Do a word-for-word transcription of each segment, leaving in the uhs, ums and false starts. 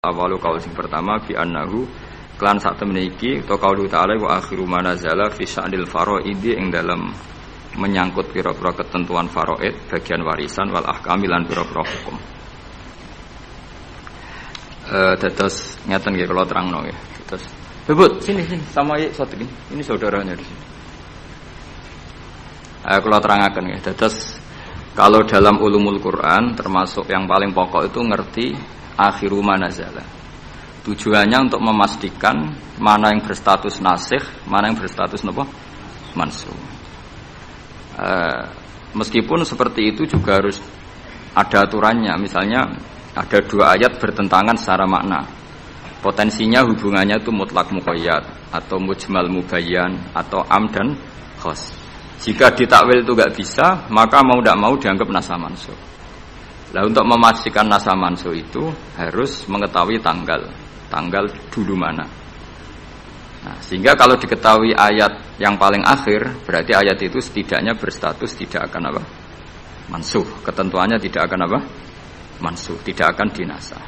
awalu kaul sing pertama bi annahu klan sak temene iki utawa qaulu ta'ala wa akhiru manazala fi sya'nil faraidi ing dalam menyangkut pira-pira ketentuan faraid bagian warisan wal ahkam lan pira-pira hukum. Eh terus ngeten nggih kula terangno nggih. Terus Bebut sini sini sama iki satu ini. Ini saudaranya di sini. Eh kula terangaken nggih. Terus kalau dalam ulumul Quran termasuk yang paling pokok itu ngerti akhiru manazala. Tujuannya untuk memastikan mana yang berstatus nasikh, mana yang berstatus napa? Mansukh. Uh, meskipun seperti itu juga harus ada aturannya. Misalnya ada dua ayat bertentangan secara makna. Potensinya hubungannya itu mutlak muqayyad atau mujmal mubayyan atau am dan khas. Jika ditakwil itu enggak bisa, maka mau tidak mau dianggap nasakh mansukh. Nah, untuk memastikan nasakh mansukh itu harus mengetahui tanggal. Tanggal dulu mana. Nah, sehingga kalau diketahui ayat yang paling akhir, berarti ayat itu setidaknya berstatus tidak akan apa? Mansukh. Ketentuannya tidak akan apa? Mansukh, tidak akan dinasakh.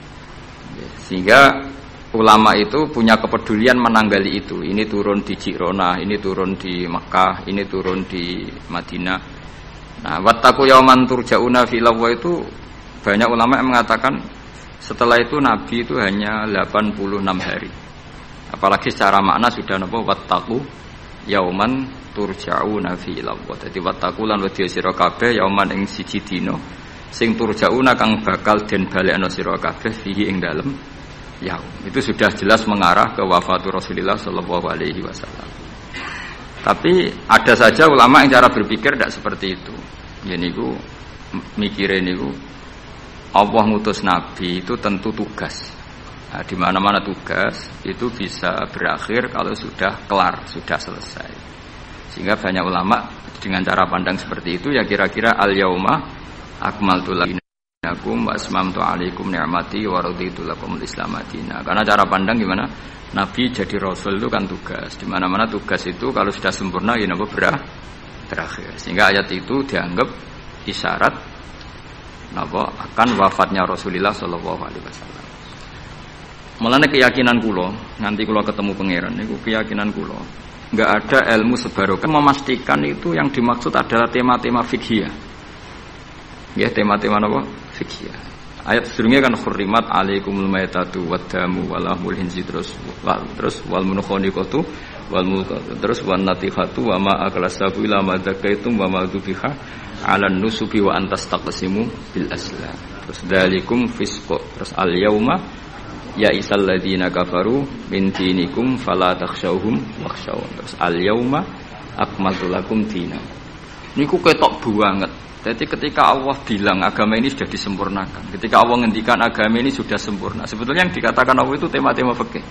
Sehingga ulama itu punya kepedulian menanggali itu. Ini turun di Jirona, ini turun di Makkah, ini turun di Madinah. Nah, wattaqu yauman turja'una fi illallah itu banyak ulama yang mengatakan setelah itu Nabi itu hanya delapan puluh enam hari. Apalagi secara makna sudah napa wattaqu yauman turja'una fi illallah. Dadi wattaqu lan wedya sira kabeh yauman ing siji dina sing turja'una kang bakal den balekno sira kabeh fihi ing dalem yaum. Itu sudah jelas mengarah ke wafatu Rasulullah sallallahu alaihi wasallam. Tapi ada saja ulama yang cara berpikir tidak seperti itu. Ya niku mikire niku Allah ngutus Nabi itu tentu tugas. Nah, di mana-mana tugas itu bisa berakhir kalau sudah kelar, sudah selesai. Sehingga banyak ulama dengan cara pandang seperti itu ya kira-kira al-yauma akmaltu lakum wa asmamtu alaikum ni'mati wa raditu lakumul Islam madina. Karena cara pandang gimana? Nabi jadi rasul itu kan tugas. Di mana-mana tugas itu kalau sudah sempurna ya napa berakhir. Sehingga ayat itu dianggap isyarat napa akan wafatnya Rasulullah sallallahu alaihi wasallam. Mulane keyakinan kula, nanti kula ketemu pangeran niku keyakinan kula, enggak ada ilmu sebarokah memastikan itu yang dimaksud adalah tema-tema fikih. Ya, tema-tema napa? Fikih. Ayat sebelumnya kan hurrimat alaikumul maitatu waddamu walahmul hinzi terus wal terus wal munkhaniqatu wal mulqatu terus wan natihatu wa ma aklasabu ila ma zakaitum wa ma dzubiha 'alan nusubi wa antas taqsimu bil aslam. Terus dalikum fisqu. Terus al yauma ya isal ladina kafaru min dinikum fala takhshawhum wakhshawun. Terus al yauma akmaltu lakum dinakum. Niku ketok banget. Jadi ketika Allah bilang agama ini sudah disempurnakan, ketika Allah ngendikan agama ini sudah sempurna, sebetulnya yang dikatakan Allah itu tema-tema fikih.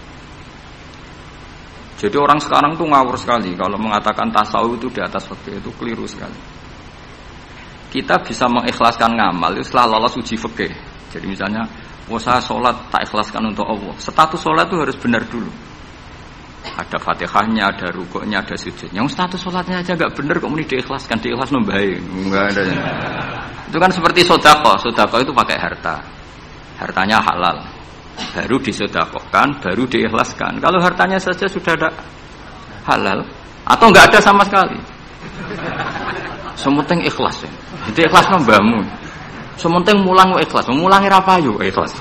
Jadi orang sekarang tuh ngawur sekali kalau mengatakan tasawuf itu di atas fikih, itu keliru sekali. Kita bisa mengikhlaskan ngamal itu setelah lolos uji fikih. Jadi misalnya, oh saya sholat tak ikhlaskan untuk Allah. Status sholat itu harus benar dulu. Ada fatihahnya, ada rukuknya, ada sujudnya. Yang status sholatnya aja nggak benar, kok muni diikhlaskan, diikhlas nombai, nggak ada. Itu kan seperti sodako, sodako itu pakai harta, hartanya halal, baru disodakokan, baru diikhlaskan. Kalau hartanya saja sudah ada halal, atau nggak ada sama sekali, sementing ikhlas ya. Itu ikhlas nombamu, sementing mulang ikhlas, mulangi rapayu ikhlas.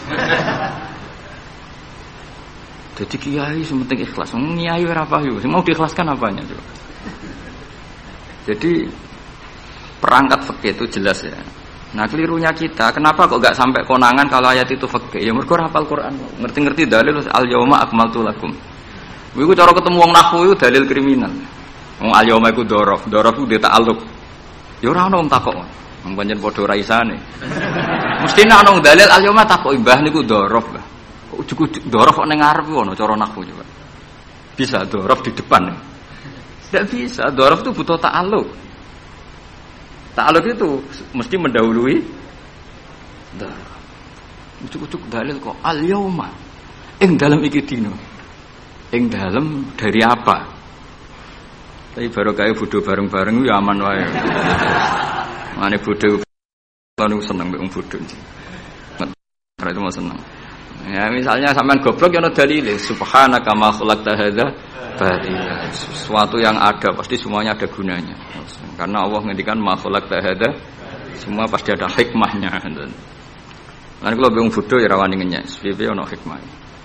Jadi kiai sementing ikhlas, kiai ora payu, mau diikhlaskan apanya coba. Jadi perangkat fikih itu jelas ya. Nah kelirunya kita, kenapa kok enggak sampai konangan kalau ayat itu fikih? Ya mergo hafal Quran, ngerti-ngerti dalil al yauma akmaltu lakum. Iku cara ketemu wong nahwu itu dalil kriminal. Wong al yauma iku dzaraf, dzaraf iku ta'alluq. Ya ora ono wong takok. Wong pancen padha ora isane. Mesti nek ono dalil al yauma takok mbah niku dzaraf, Mbah. Ujuk-ujuk dhorof ning ngarep ono cara nahwu coba. Bisa dhorof di depan. Tidak bisa, dhorof itu butuh ta'alluq. Ta'alluq itu mesti mendahului dhorof. Ujuk-ujuk dalil kok al yauma. Ing dalem iki dina. Ing dalem dari apa? Tapi baru kaya bodho bareng-bareng ya aman wae. Mane bodho kan seneng mbek wong bodho. Ora itu mau seneng. Ya misalnya sampean goblok ya ono dalile subhanaka ma khalaqta hadza batila. Sesuatu yang ada pasti semuanya ada gunanya. Karena Allah ngendikan ma khalaqta hadza semua pasti ada hikmahnya. Lan kula bingung bodho ya rawani ngenyek, piye ono hikmah.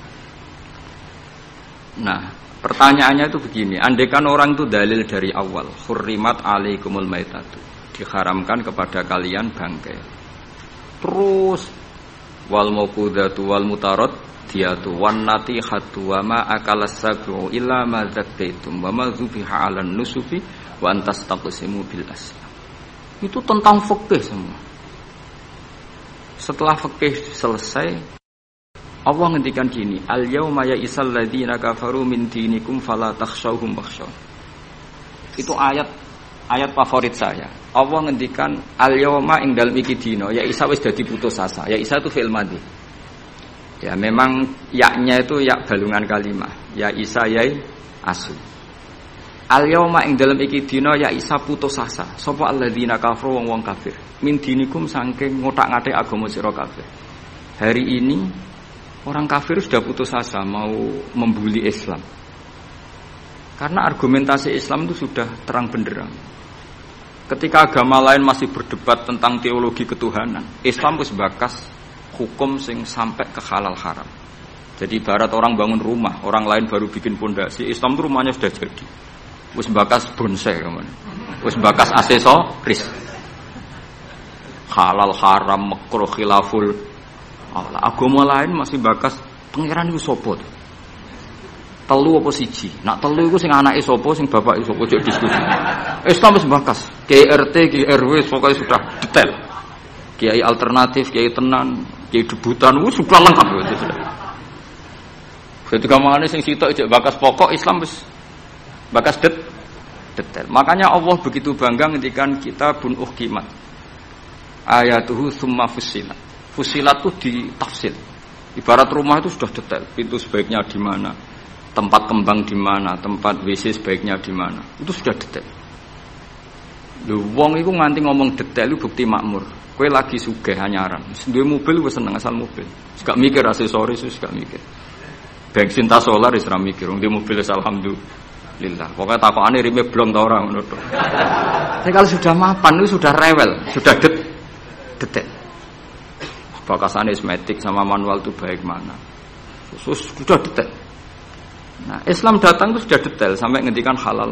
Nah, pertanyaannya itu begini, andaikan orang itu dalil dari awal, hurrimat alaikumul maitatu, diharamkan kepada kalian bangkai. Terus wal mauqudatu wal mutarad diyatu wan natihatu wa ma akalas sabu illa ma zakkaitum wa ma dzubiha 'alan nusufi wa antastaqsimu bil aslam. Itu tentang fikih semua. Setelah fikih selesai, Allah ngendikan gini, al yauma ya'isal ladzina kafaru min dinikum fala takhshawhum wakhshaw. Itu ayat ayat favorit saya. Allah ngendikan al yauma ing dalem iki dina, ya Isa wis dadi putus asa. Ya Isa itu fi'il madhi. Ya memang yaknya itu yak balungan kalimah. Ya Isa yai asu. Al yauma ing dalem iki dina ya Isa putus asa. Sapa alladzina kafaru wong-wong kafir. Min dinikum saking ngotak-ngatik agama sira kabeh. Hari ini orang kafir sudah putus asa mau membuli Islam. Karena argumentasi Islam itu sudah terang benderang. Ketika agama lain masih berdebat tentang teologi ketuhanan, Islam wis bakas hukum sing sampai ke halal haram. Jadi ibarat orang bangun rumah, orang lain baru bikin pondasi, Islam itu rumahnya sudah jadi. Wis bakas bonsai kemana? Wis bakas aksesoris. Halal haram makruh khilaful. Allah, agama lain masih bakas pangeran iku sapa to? Telu apa siji? Nak telu iku sing anake sapa, sing bapake sapa, ojo diskusi. Islam wis bakas. K R T, K R W pokoknya sudah detail. Kiai alternatif, kiai tenan, kiai debutan, wis sudah lengkap itu sudah. Ketika mangane sing sitok ijek bakas pokok Islam wis bakas det detail. Makanya Allah begitu bangga ngendikan kitabun uhkimat. Ayatuhu tsumma fussilat. Fusilat itu ditafsir. Ibarat rumah itu sudah detail. Pintu sebaiknya di mana, tempat kembang di mana, tempat W C sebaiknya di mana. Itu sudah detail. Lho wong iku nganti ngomong detail itu bukti makmur. Kowe lagi sugih anyaran. Duwe mobil wis seneng asal mobil. Gak mikir aksesoris wis gak mikir. Bensin ta solar wis ora mikir. Wong duwe mobil wis alhamdulillah. Pokoke takokane rime blong ta ora ngono to. Tapi kalau sudah mapan itu sudah rewel, sudah det detail. Bakasan esmetik sama manual itu baik mana, khusus sudah detail. Nah Islam datang itu sudah detail sampai ngendikan halal.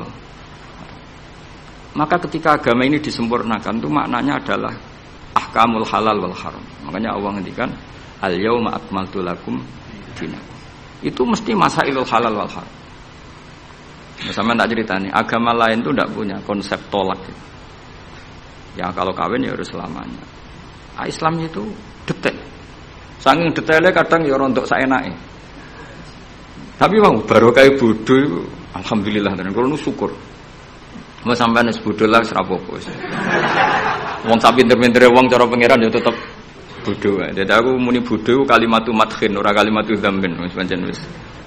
Maka ketika agama ini disempurnakan itu maknanya adalah ahkamul halal wal haram. Makanya Allah ngendikan al yauma akmaltu lakum dinakum. Itu mesti masailul halal wal haram. Nah, sama tak ceritanya agama lain itu tidak punya konsep tolak. Ya kalau kawin ya harus selamanya. Nah, Islam itu detail. Saking detailnya kadang ya rontok saenake. Tapi wong barokah bodho iku alhamdulillah tenan kula nu syukur. Mau sampean wis bodho lah ora apa-apa wis. Wong sak pinter-pintere wong cara pangeran ya tetep bodho wae. Dadi aku muni bodho kalimatu madkhin ora kalimatu dzambin wis pancen wis.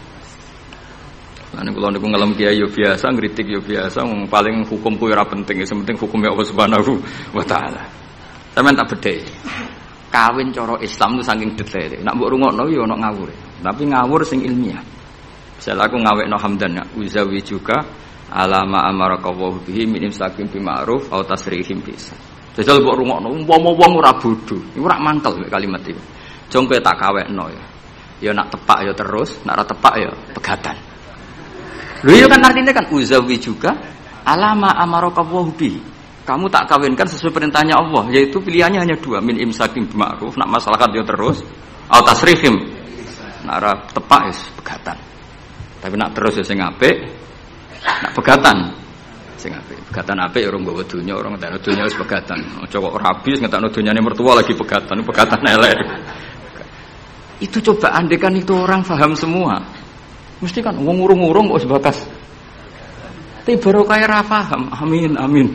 Lan kula niku ngelem kiai yo biasa, ngritik yo biasa, wong paling hukumku ora penting, sing penting hukume Allah Subhanahu wa taala. Sampeyan tak bedhe. Kawin cara Islam itu saking detail. Nak mbok rungokno yo ono ngawur. Tapi ngawur sing ilmiah. Misal aku ngawekno hamdan ya, uzawi juga alama amarakallahu bihi min imsakin bi ma'ruf au tasrihim bisa. Jajal mbok rungokno umpama wong ora bodho, iku ora mangkel kalimat iki. Jong kowe tak kawekno ya. Ya nak tepak ya terus, nak ora tepak ya pegatan. Lho iya kan artinya kan uzawi juga alama amarakallahu bihi. Kamu tak kawinkan sesuai perintahnya Allah, yaitu pilihannya hanya dua, min imsakin bima'ruf, nak masalahkan dia terus, atau tasrihim, nak tepak is pegatan. Tapi nak terus ya sing apik, nak pegatan, sing apik. Pegatan apik orang bawa dunia, orang tak dunia is pegatan. Coba orang habis ngetakno dunyane mertua lagi pegatan, pegatan elek. Itu coba andekan itu orang paham semua, mesti kan wong urung-urung kok sebatas. Tapi barokah ora paham. Amin, amin.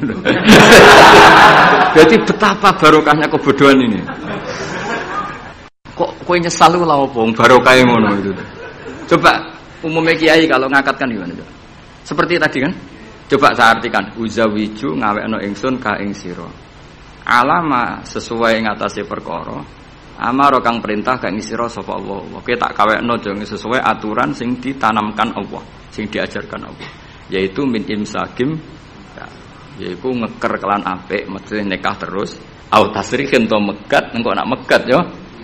Jadi betapa barokahnya kebodohan ini. Kok kowe nyesal lho lha opo barokah ngono itu. Coba umumnya kiai kalau ngakatkan gimana coba? Seperti tadi kan? Coba saya artikan, uzawiju ngawekno ingsun ka ing sira. Alama sesuai ngatasi perkara Amaro kang perintah kang ngisira sapa Allah. Oke tak kawekno jeng sesuai aturan sing ditanamkan Allah, sing diajarkan Allah. Yaitu min imsakim yaiku ngeker kelan apik, mesti nikah terus. Au tasrihin to megat, engko nak megat yo.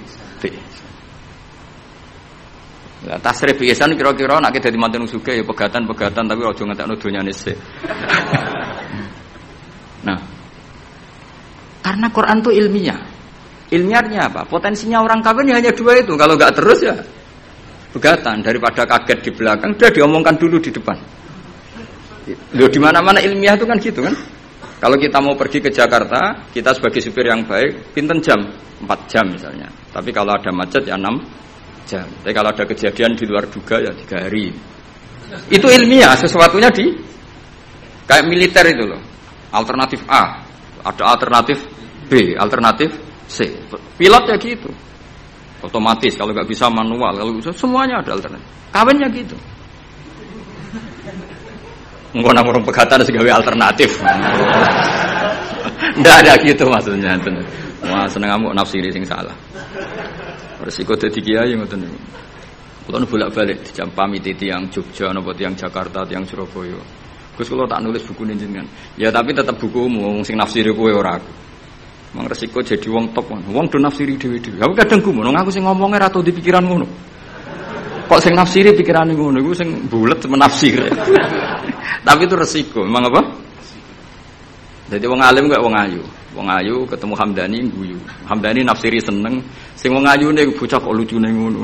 Lah tasrih biasan kira-kira nek dadi manten sugih ya pegatan-pegatan tapi aja ngentekno donyane sik. Nah. Karena Quran itu ilmiah. Ilmiahnya apa? Potensinya orang kawin ya hanya dua itu. Kalau enggak terus ya pegatan, daripada kaget di belakang sudah diomongkan dulu di depan. Loh di mana-mana ilmiah itu kan gitu kan? Kalau kita mau pergi ke Jakarta, kita sebagai supir yang baik, pinten jam? empat jam misalnya. Tapi kalau ada macet ya enam jam. Tapi kalau ada kejadian di luar duga ya tiga hari. Itu ilmiah, sesuatunya di kayak militer itu loh. Alternatif A, ada alternatif B, alternatif C. Pilotnya gitu. Otomatis kalau nggak bisa manual, kalau bisa semuanya ada alternatif. Kawinnya gitu. Enggak nak orang pegatan segawe alternatif. Ndak ada gitu maksudnya. Wah seneng kamu nafsiri sing salah. Resiko dadi kiai ngoten niku. Kula bolak-balik jam pamit tiyang Jogja napa tiyang Jakarta, tiyang Surabaya. Gus kula tak nulis buku jenengan. Ya tapi tetap bukumu wong sing nafsiri kowe ora aku. Mang resiko jadi wong top. Wong do nafsiri dhewe-dhewe. Aku kadang gumun aku sing ngomongnya ra tau di pikiran ngono. Kok sing nafsiri pikirane ngono iku sing bulet menafsir. Tapi itu resiko. Memang apa? Jadi wong alim gak wong ayu. Wong ayu ketemu Hamdani guyu. Hamdani nafsiri seneng, sing wong ayune bocah kok lucune ngono.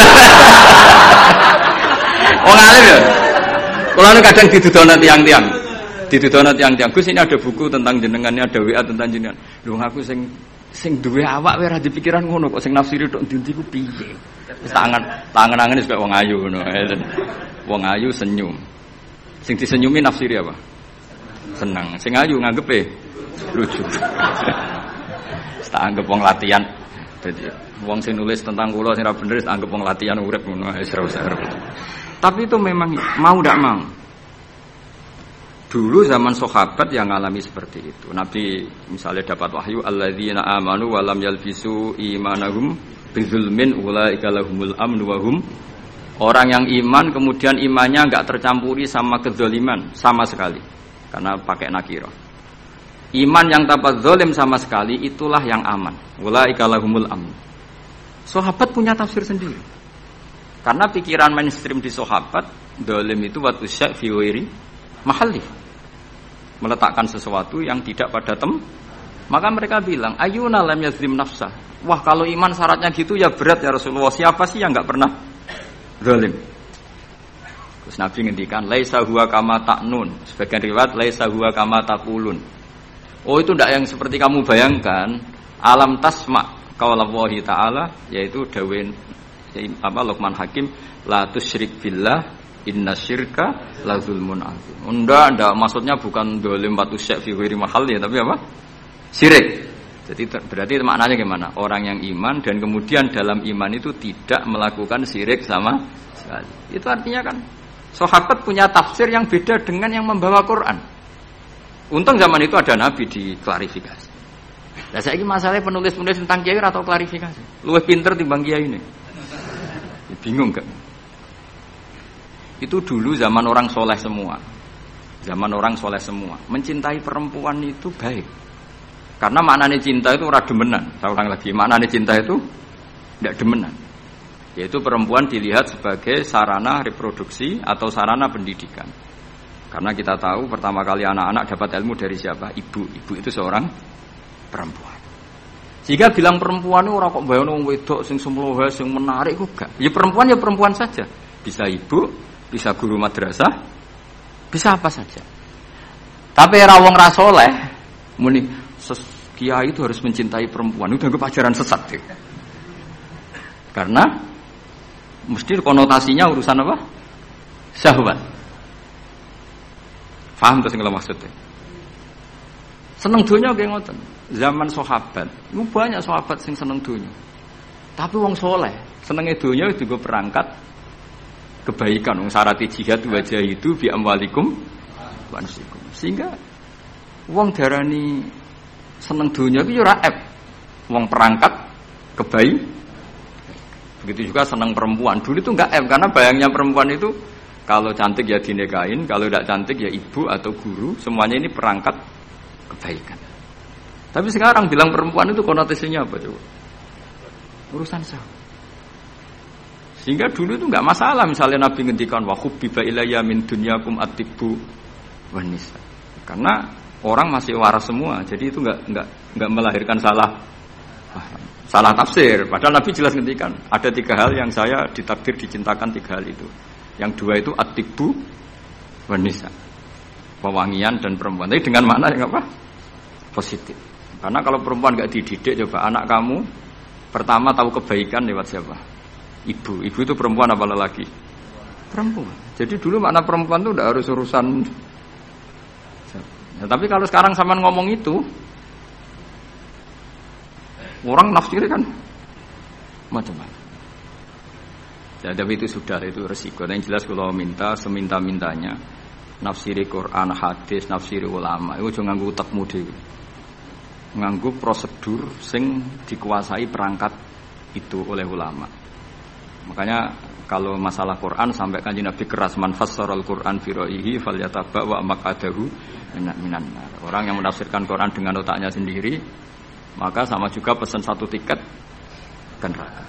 Wong alim ya. Kula kadang didudono tiang-tiang. Didudono tiang-tiang. Gus ini ada buku tentang jenengannya, ada W A tentang jenengan. Lho aku sing sing duwe awak wae ora dipikiran ngono kok sing nafsiri tok ndi-ndi ku piye. Wis tangan tangan-tangan wis kaya wong ayu ngono. Wong ayu senyum. Sing disenyumi nafsiri apa? Senang. Sing ayu nganggepe lucu. Tak anggap wong latihan. Dadi wong sing nulis tentang kula sing ora bener tak anggap wong latihan urip ngono wis ora usah. Tapi itu memang mau ndak mau. Dulu zaman sahabat yang ngalami seperti itu. Nabi misalnya dapat wahyu alladzina amanu wa lam yalbisu imanahum bizulmin ulaika lahumul amnu wa hum. Orang yang iman kemudian imannya enggak tercampuri sama kezaliman sama sekali. Karena pakai nakirah. Iman yang tanpa zalim sama sekali itulah yang aman. Ulaika lahumul amn. Sahabat punya tafsir sendiri. Karena pikiran mainstream di sahabat, zalim itu watu sya' fi ghairi mahalli. Meletakkan sesuatu yang tidak pada tem. Maka mereka bilang, "Ayyuna lam yazlim nafsah." Wah, kalau iman syaratnya gitu ya berat ya Rasulullah. Siapa sih yang enggak pernah zalim? Terus Nabi ngendikan, "Laisa huwa kama ta'nun." Sebagian riwayat, "Laisa huwa kama taqulun." Oh itu tidak yang seperti kamu bayangkan. Alam tasma qaulallahi ta'ala, yaitu dawuh apa Luqman Hakim, la tusyrik billah innasyirka la zulmun azim. Enggak, enggak maksudnya bukan dolim batu syak fi ghairi mahal ya, tapi apa? Syirik. Jadi berarti maknanya gimana? Orang yang iman dan kemudian dalam iman itu tidak melakukan syirik sama sekali. Itu artinya kan sahabat punya tafsir yang beda dengan yang membawa Quran. Untung zaman itu ada Nabi diklarifikasi. Nah saya ini masalahnya penulis-penulis tentang kiai atau klarifikasi. Luwih pinter timbang kiai ini. Bingung kan? Itu dulu zaman orang soleh semua. Zaman orang soleh semua. Mencintai perempuan itu baik. Karena maknanya cinta itu ora demenan. Saya ulang lagi, maknanya cinta itu tidak demenan. Yaitu perempuan dilihat sebagai sarana reproduksi atau sarana pendidikan. Karena kita tahu pertama kali anak-anak dapat ilmu dari siapa? Ibu. Ibu itu seorang perempuan. Jika bilang perempuan itu orang kok bayang wong wedok sing semlohe sing menarik kok gak. Ya perempuan ya perempuan saja. Bisa ibu, bisa guru madrasah, bisa apa saja. Tapi ra wong ra saleh muni kiai itu harus mencintai perempuan. Itu dianggap ajaran sesat ya. Karena mesti konotasinya urusan apa? Syahwat. Paham tuh sing kula maksudnya. Seneng dunya nggih ngoten. Zaman sahabat, itu banyak sahabat sing seneng dunya. Tapi wong soleh, senenge dunya itu go perangkat kebaikan. Wong syarat jihad wajah itu bi amwalikum wa anfusikum. Sehingga wong darani seneng dunya iku yo ora ep. Wong perangkat kebaik. Begitu juga senang perempuan. Dulu itu enggak M karena bayangnya perempuan itu kalau cantik ya dinikahin, kalau tidak cantik ya ibu atau guru, semuanya ini perangkat kebaikan. Tapi sekarang bilang perempuan itu konotasinya apa coba? Urusan sah. Sehingga dulu itu enggak masalah misalnya Nabi ngendikan wa hubbiba ilayya min dunyakum at-tibbu wan nisa. Karena orang masih waras semua, jadi itu enggak enggak enggak melahirkan salah salah tafsir. Padahal Nabi jelas ngendikan ada tiga hal yang saya ditakdir dicintakan tiga hal itu. Yang dua itu at-tibbu wan nisa. Pewangian dan perempuan. Tapi dengan makna yang apa? Positif. Karena kalau perempuan enggak dididik, coba anak kamu pertama tahu kebaikan lewat siapa? Ibu. Ibu itu perempuan apa lelaki? Perempuan. Jadi dulu makna perempuan itu tidak harus urusan. Ya, tapi kalau sekarang sampean ngomong itu, orang nafsir kan macam-macam. Ya, tapi itu sudah itu resiko. Yang jelas kalau minta seminta-mintanya nafsiri Quran, hadis, nafsiri ulama, itu jangan nganggo utekmu dhewe. Nganggo prosedur sing dikuasai perangkat itu oleh ulama. Makanya kalau masalah Quran sampai Kanjeng Nabi keras man fassaral Quran fi ra'yihi falyataba wa maqadahu minan nar. Orang yang menafsirkan Quran dengan otaknya sendiri maka sama juga pesan satu tiket ke neraka.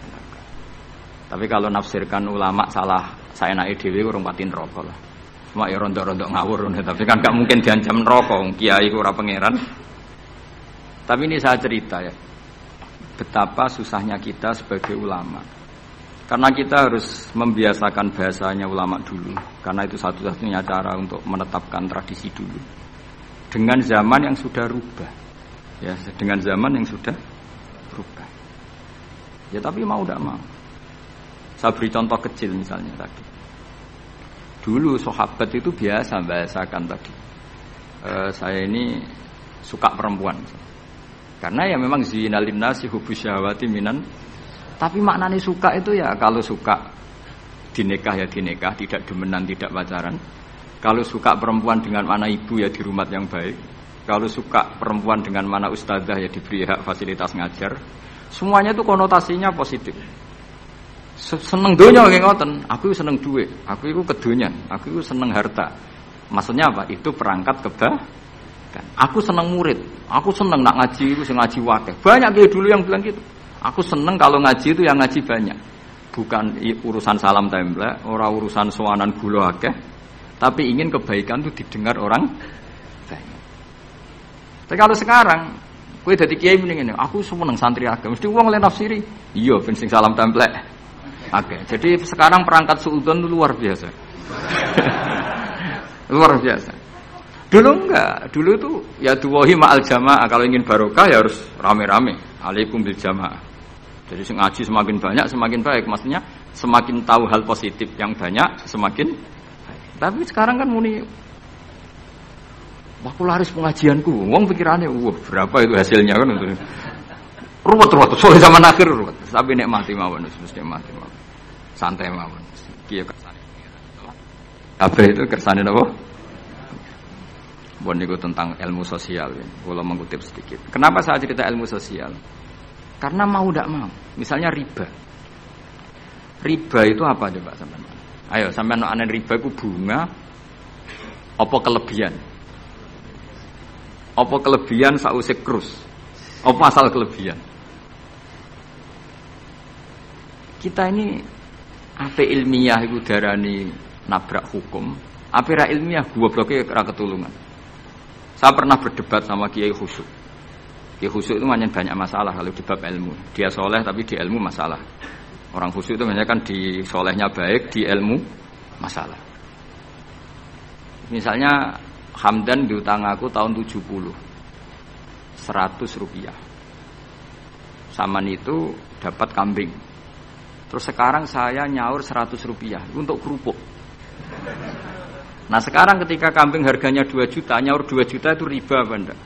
Tapi kalau nafsirkan ulama salah saya naik dhewe urung pati neraka lah. Cuma ya rontok-rontok ngawur tapi kan gak mungkin diancam neraka wong kiai ora pangeran. Tapi ini saya cerita ya. Betapa susahnya kita sebagai ulama. Karena kita harus membiasakan bahasanya ulama dulu. Karena itu satu-satunya cara untuk menetapkan tradisi dulu. Dengan zaman yang sudah rubah. Ya, dengan zaman yang sudah rubah. Ya tapi mau tidak mau. Saya beri contoh kecil misalnya tadi. Dulu sahabat itu biasa bahasakan tadi. E, saya ini suka perempuan. Karena ya memang zinalin nasi hubbu syahwati minan. Tapi maknanya suka itu ya kalau suka dinikah ya dinikah, tidak demenan, tidak pacaran. Kalau suka perempuan dengan mana ibu ya di rumah yang baik. Kalau suka perempuan dengan mana ustazah ya diberi hak fasilitas ngajar. Semuanya itu konotasinya positif. Seneng donya nggih ngoten, aku seneng duit, aku itu kedonyan, aku itu seneng harta. Maksudnya apa? Itu perangkat kebaikan. Aku seneng murid, aku seneng nak ngaji itu sing ngaji wakeh. Banyak kayak dulu yang bilang gitu. Aku seneng kalau ngaji itu yang ngaji banyak. Bukan urusan salam templek, ora urusan sowanan gula akeh, tapi ingin kebaikan itu didengar orang banyak. Tapi kalau sekarang, kowe dadi kiai mending ngene, aku seneng santri akeh, mesti wong le nafsiri. Iya ben sing salam templek akeh. Jadi sekarang perangkat suudzon itu luar biasa. Luar biasa. Dulu enggak, dulu itu ya duwahi ma'al jamaah, kalau ingin barokah ya harus rame-rame. Alaikum bil jamaah. Jadi ngaji semakin banyak semakin baik, maksudnya semakin tahu hal positif yang banyak semakin baik. Tapi sekarang kan muni aku laris pengajianku, wong pikirannya wah berapa itu hasilnya kan itu. Ruwet-ruwet, soalnya zaman akhir ruwet. Tapi nek mati mawon mesti mati mawon. Santai mawon. Kiye kersane. Apa itu kersane napa? Bon niku tentang ilmu sosial ya. Kalau mengutip sedikit. Kenapa saya cerita ilmu sosial? Karena mau tidak mau. Misalnya riba. Riba itu apa coba sampean? Ayo sampean ana riba itu bunga apa kelebihan? Apa kelebihan sausé krus? Apa asal kelebihan? Kita ini ape ilmiah iku darani nabrak hukum, ape ra ilmiah gobloke ra ketulungan. Saya pernah berdebat sama Kiai Khusyuk. Kiai Khusyuk itu banyak masalah kalau di bab ilmu. Dia soleh tapi di ilmu masalah. Orang khusyuk itu banyak kan di solehnya baik, di ilmu masalah. Misalnya Hamdan diutang aku tahun tujuh puluh seratus rupiah. Saman itu dapat kambing. Terus sekarang saya nyaur seratus rupiah untuk kerupuk. Nah sekarang ketika kambing harganya dua juta, nyaur dua juta itu riba apa enggak?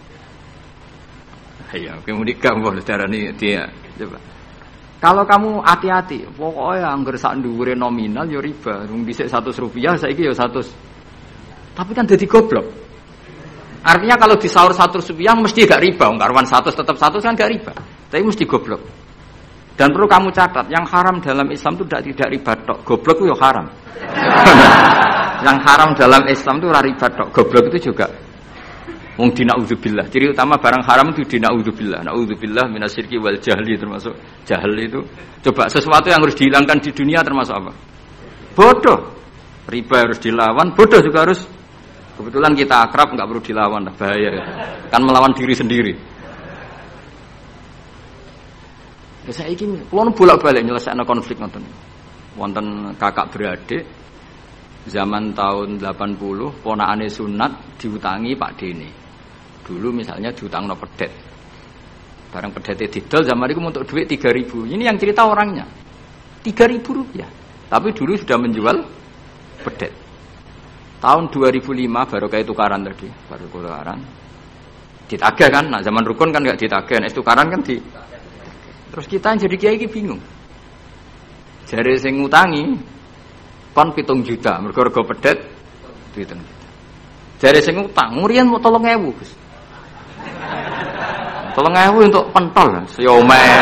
Ya, kemudian kamu darani dia. Coba. Kalau kamu hati-hati, pokoknya anggar sak dhuwure nominal ya riba. Wong dhisik seratus rupiah, saiki ya seratus. Tapi kan jadi goblok. Artinya kalau disaur seratus rupiah mesti gak riba, wong karuan seratus tetap seratus kan gak riba. Tapi mesti goblok. Dan perlu kamu catat, yang haram dalam Islam itu tidak tidak riba tok. Goblok itu ya haram. Yang haram dalam Islam itu riba tok. Goblok itu juga. Wong dina'udzubillah. Ciri utama barang haram itu dina'udzubillah. Na'udzubillah minasyirki wal jahli, termasuk jahil itu. Coba sesuatu yang harus dihilangkan di dunia termasuk apa? Bodoh. Riba harus dilawan, bodoh juga harus. Kebetulan kita akrab, enggak perlu dilawan, bahaya. Kan melawan diri sendiri. Ya saya ingin, kalau bolak-balik nyelesaikan konflik nonton. Wonten kakak beradik, zaman tahun delapan puluh, ponakane sunat diutangi Pak Dene. Dulu misalnya diutang no pedet. Barang pedetnya didol, zaman itu untuk duit tiga ribu. Ini yang cerita orangnya. tiga ribu rupiah. Tapi dulu sudah menjual pedet. Tahun dua ribu lima baru kayak tukaran tadi, baru tukaran. Ditagih kan, nah zaman rukun kan enggak ditagih, nah tukaran kan di. Terus kita yang jadi kiai bingung. Jare sing ngutangi kon pitung juta, mergo rega pedet pitung juta. Jare sing ngutang, ngurian mau tolong ewu, Gus. Tolong ewu untuk pentol, siomen.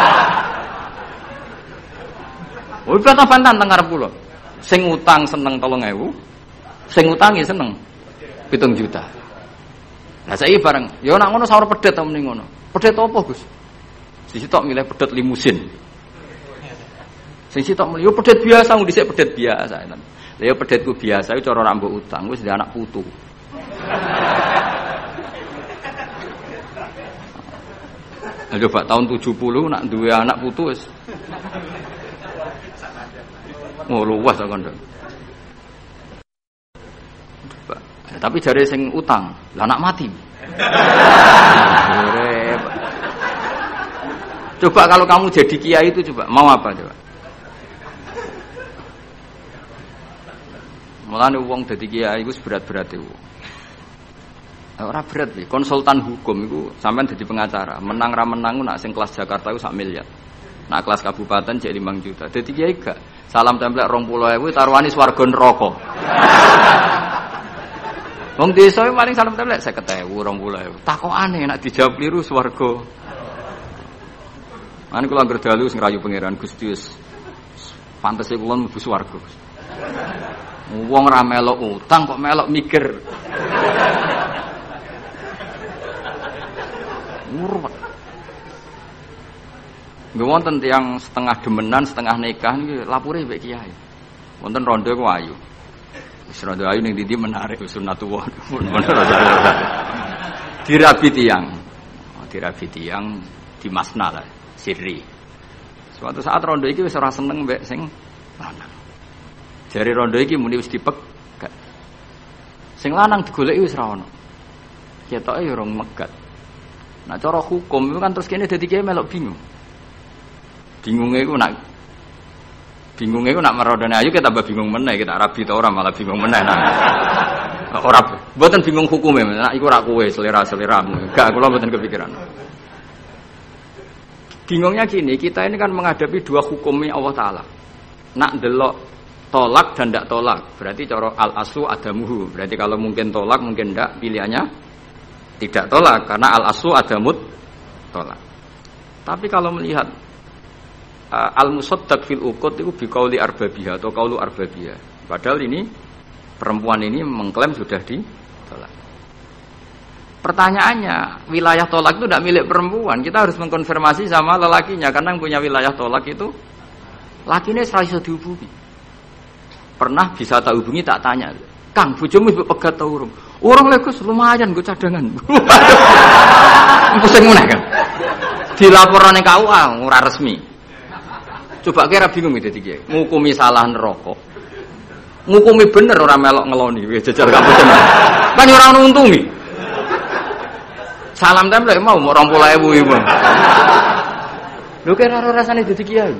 Woi kata pantan teng ngarep kula. Sing utang seneng tolong ewu, sing utangi seneng pitung juta. Lah saiki bareng, ya nek ngono sawur pedet ta mending ngono. Pedet apa, Gus? Sing sitok milih pedet limusin. Sing sitok milih yo pedet biasa, wong dhisik pedet biasa. Lah yo pedetku biasa iku cara ora mbok utang, wis anak putu. Lah coba tahun tujuh puluh nak duwe anak putu wis. Oh luas kok ndok. Tapi jare sing utang, lah anak mati. Coba kalau kamu jadi kiai itu coba mau apa coba? Mulane wong dadi kiai iku berat-berat iku. Ora berat iki, konsultan hukum iku sampean dadi pengacara, menang ra menang nak sing kelas Jakarta iku sak miliar. Nak kelas kabupaten jadi lima juta. Dadi kiai gak salam templek dua puluh ribu taruhane swarga neraka. Wong desa paling salam templek seket ribu, dua puluh ribu. Takokane nek dijawab kliru swarga. Mane kula anggere dalu sing rayu pangeran Gusti wis pantese kula mlebu swarga. Wong ra melok utang kok melok mikir. Murwet. Nggih wonten tiyang setengah demenan, setengah nikah niki lapure mbek kiai. Wonten rondo ku ayu. Wis rondo ayu ning ndi menarik sunatullah. Dirabi tiyang. Dirabi tiyang di masna lah. Sirri. Suatu saat rondo iki wis ora seneng mbek sing lanang. Jare rondo iki muni wis dipegat. Sing lanang digoleki wis ra ono. Ketoke ya ora megat. Nah cara hukum itu kan terus kene dadi kiai melok bingung. Bingungnya iku nak bingungnya iku nak merodone ayu kita tambah bingung meneh, kita rabi ta ora malah bingung meneh. Nah, ora mboten bingung hukume, nak iku ora kowe selera-seleramu. Enggak, kula mboten kepikiran. Bingungnya gini, kita ini kan menghadapi dua hukumnya Allah Ta'ala. Nak delok tolak dan ndak tolak, berarti cara al-aslu adamuhu. Berarti kalau mungkin tolak, mungkin ndak, pilihannya tidak tolak, karena al-aslu adamut tolak. Tapi kalau melihat uh, al-musaddaq fil uqud itu biqauli arbabiha atau qaulu arbabiha. Padahal ini perempuan ini mengklaim sudah ditolak. Pertanyaannya, wilayah tolak itu tidak milik perempuan. Kita harus mengkonfirmasi sama lelakinya, karena yang punya wilayah tolak itu lakinya serasa bisa dihubungi. Pernah bisa tak hubungi, tak tanya, Kang, bojomu mbok pegat ta urung? Urung lho Gus, lumayan nggo cadangan. Pusing meneh kan. Dilaporane K U A ora resmi. Coba kira bingung iki dadi kiai. Ngukumi salah neraka. Ngukumi bener ora melok ngeloni, wis jajal gak bener. Kan ora ono untungi. Salam templek mau dua puluh ribu ibu. Lho kira ora rasane dadi kiai.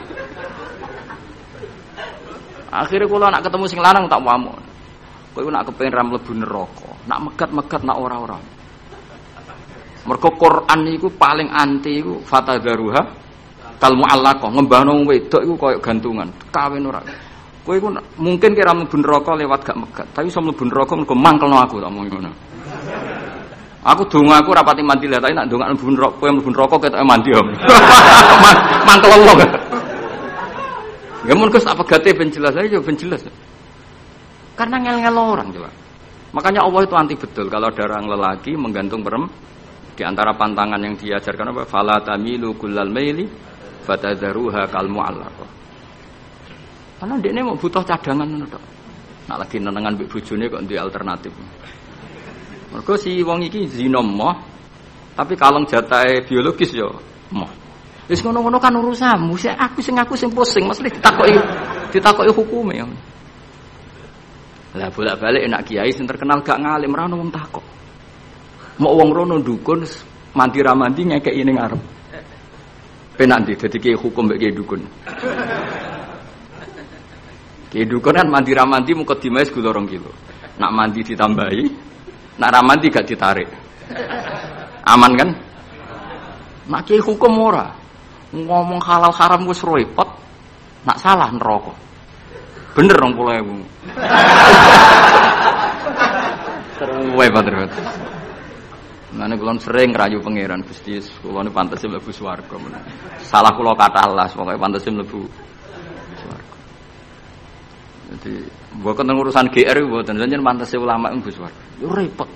Akhirnya kula nak ketemu sing lanang tak pamuk. Kowe nak kepengin ra mlebu neraka, nak megat-megat nak ora-ora. Mergo Quran niku paling anti iku fatadzaruha kal muallaqah, ngembahno wedok iku koyo gantungan, kawin ora. Kowe iku mungkin kira mlebu neraka lewat gak megat, tapi iso mlebu neraka mergo mangkelno aku tak omong ngono. Aku donga aku rapati mandi lah, tapi nak donga mlebu neraka, kowe mlebu neraka ketoke mandi om. Mangkel wong. Ya mun Gus tak pegate ben jelas aja ben jelas. Karena ngel-ngel orang coba. Makanya Allah itu anti betul kalau ada orang lelaki menggantung perempuan. Di antara pantangan yang diajarkan apa? Fala tamilu kullal maili fatadharuha kal mu'allaqah. Karena dekne mau butuh cadangan ngono tok. Nak lagi nenengan mbek bojone kok duwe alternatif. Mergo si wong iki zina moh, tapi kalong jatahe biologis ya moh. Wis ngono-ngono kan urusanmu, sik aku sing aku sing pusing, mesti ditakoki ditakoki hukume. Lah bolak-balik enak kiai sing terkenal gak ngalim ra ono wong takok. Mau wong rono dukun mandi ra mandi ngekeki ning arep. Penak ndi dadi kiai hukum mbek kiai dukun. Kiai dukun kan mandi ra mandi mukadimah segula rong kilo. Nak mandi ditambahi, nak ra mandi gak ditarik. Aman kan? Nak kiai hukum ora. Ngomong halal haram wis repot. Nak salah neraka. Bener dong puluh ribu. Terus repot. Mane kula sering rayu pangeran Gusti, kula niku pantese mlebu swarga. Salah kula kathah las, pokoke pantese mlebu swarga. Jadi, mboten urusan G R mboten, jenengan pantese ulama mlebu swarga. Yo repot.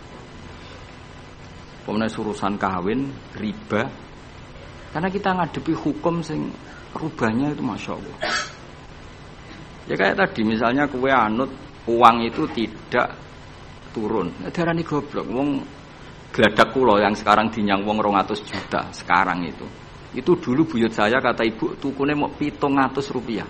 Pemene urusan kawin, riba. Karena kita ngadepi hukum sing rubahnya itu Masya Allah. Ya kayak tadi misalnya kue anut uang itu tidak turun. Darani goblok. Wong geladak kula yang sekarang dinyang wong rong atus juta sekarang itu. Itu dulu buyut saya kata ibu tukune mau pitung atus rupiah.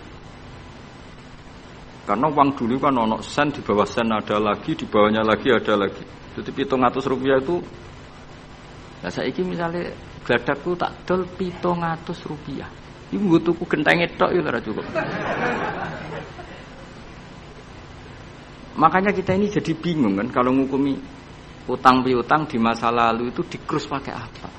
Karena uang dulu kan ono sen, di bawah sen ada lagi, di bawahnya lagi ada lagi. Jadi pitung atus rupiah itu. Nah saiki misalnya geladakku tak dol pitung atus rupiah. Ibu gue tuku genteng tok itu ora cukup. Makanya kita ini jadi bingung kan kalau ngukumi utang piutang di masa lalu itu dikrus pakai apa?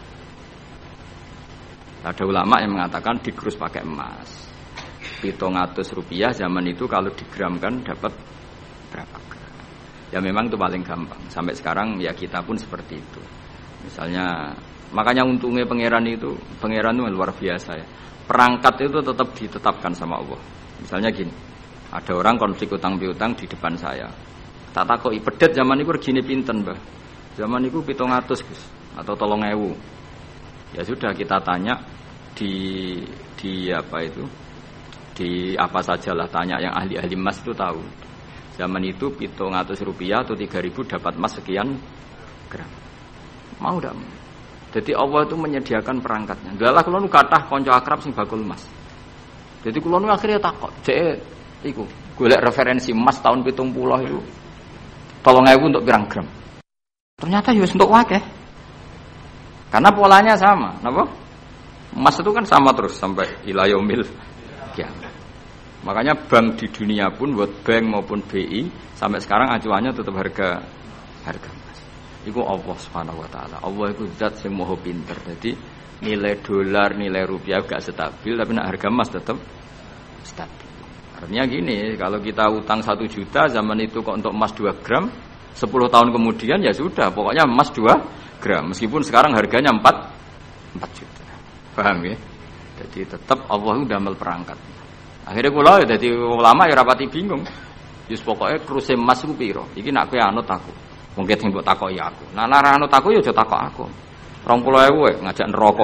Ada ulama yang mengatakan dikrus pakai emas. pitung atus rupiah zaman itu kalau digramkan dapat berapa gram? Ya memang itu paling gampang. Sampai sekarang ya kita pun seperti itu. Misalnya makanya untungnya pangeran itu pangeran itu luar biasa ya. Perangkat itu tetap ditetapkan sama Allah. Misalnya gini, ada orang konflik utang piutang di depan saya. Tak takoki pedet zaman itu regine pinten, Mbah? Zaman itu pitung atus, Gus, atau tolong ewu. Ya sudah kita tanya di di apa itu? Di apa sajalah tanya yang ahli-ahli emas itu tahu. Zaman itu pitung atus rupiah atau tiga ribu dapat emas sekian gram. Mau ndak? Jadi Allah itu menyediakan perangkatnya. Dalah kula nu kathah kanca akrab sing bakul emas. Jadi kula nu akhirnya takok, "Cek iku golek referensi emas tahun pitung puluh itu tolong ewu untuk pirang gram?" Ternyata ya wis entuk akeh. Karena polanya sama, napa? Emas itu kan sama terus sampai ila yaumil kiamat. Makanya bank di dunia pun, World Bank maupun B I sampai sekarang acuannya tetap harga harga emas. Iku Allah Subhanahu wa taala. Allah iku zat sing maha pinter. Jadi nilai dolar, nilai rupiah gak stabil, tapi nak harga emas tetap stabil. Artinya gini, kalau kita utang satu juta zaman itu kok untuk emas dua gram, sepuluh tahun kemudian ya sudah, pokoknya emas dua gram. Meskipun sekarang harganya empat juta. Paham ya? Jadi tetap Allah itu damel perangkat. Akhirnya kula ya dadi ulama ya rapati bingung. Yus pokoke kruse emas ku pira? Iki nak kowe anut aku. Mungkin sing mbok takoki aku. Nah nek anut aku ya aja takok aku. dua puluh ribu ngajak neraka.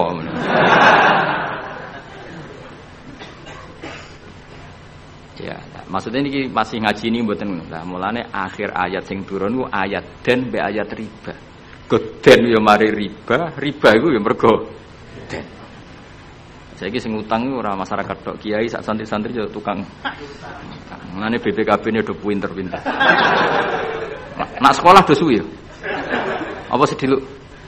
Ya, maksudnya ini masih ngaji ini mboten. Lah mulane akhir ayat sing turun ku ayat den be ayat riba. Goden ya mari riba, riba iku ya mergo den. Saiki sing utang iku ora masyarakat tok, kiai sak santri-santri yo tukang. Mulane B P K B-ne do pinter-pinter. Nak sekolah do suwi ya. Apa sediluk?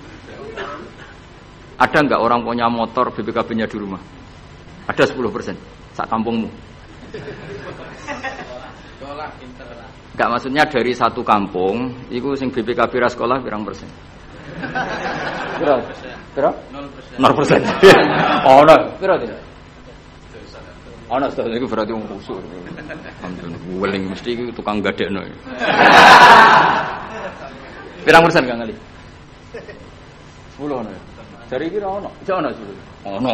Ada enggak orang punya motor B P K B-nya di rumah? Ada sepuluh persen sak kampungmu. Sekolah pinter lah. Enggak, maksudnya dari satu kampung, iku sing B P K B ra sekolah pirang persen? Pira? Pira? nol persen. Oh, no. Pira tidak? Ana sedaya iku berarti wong kusuk. Alhamdulillah, weling mesti iku tukang gadekno. Pirang persen Kang Ali? sepuluh ana. Jari iki ora ono. Jek ono sepuluh. Ono.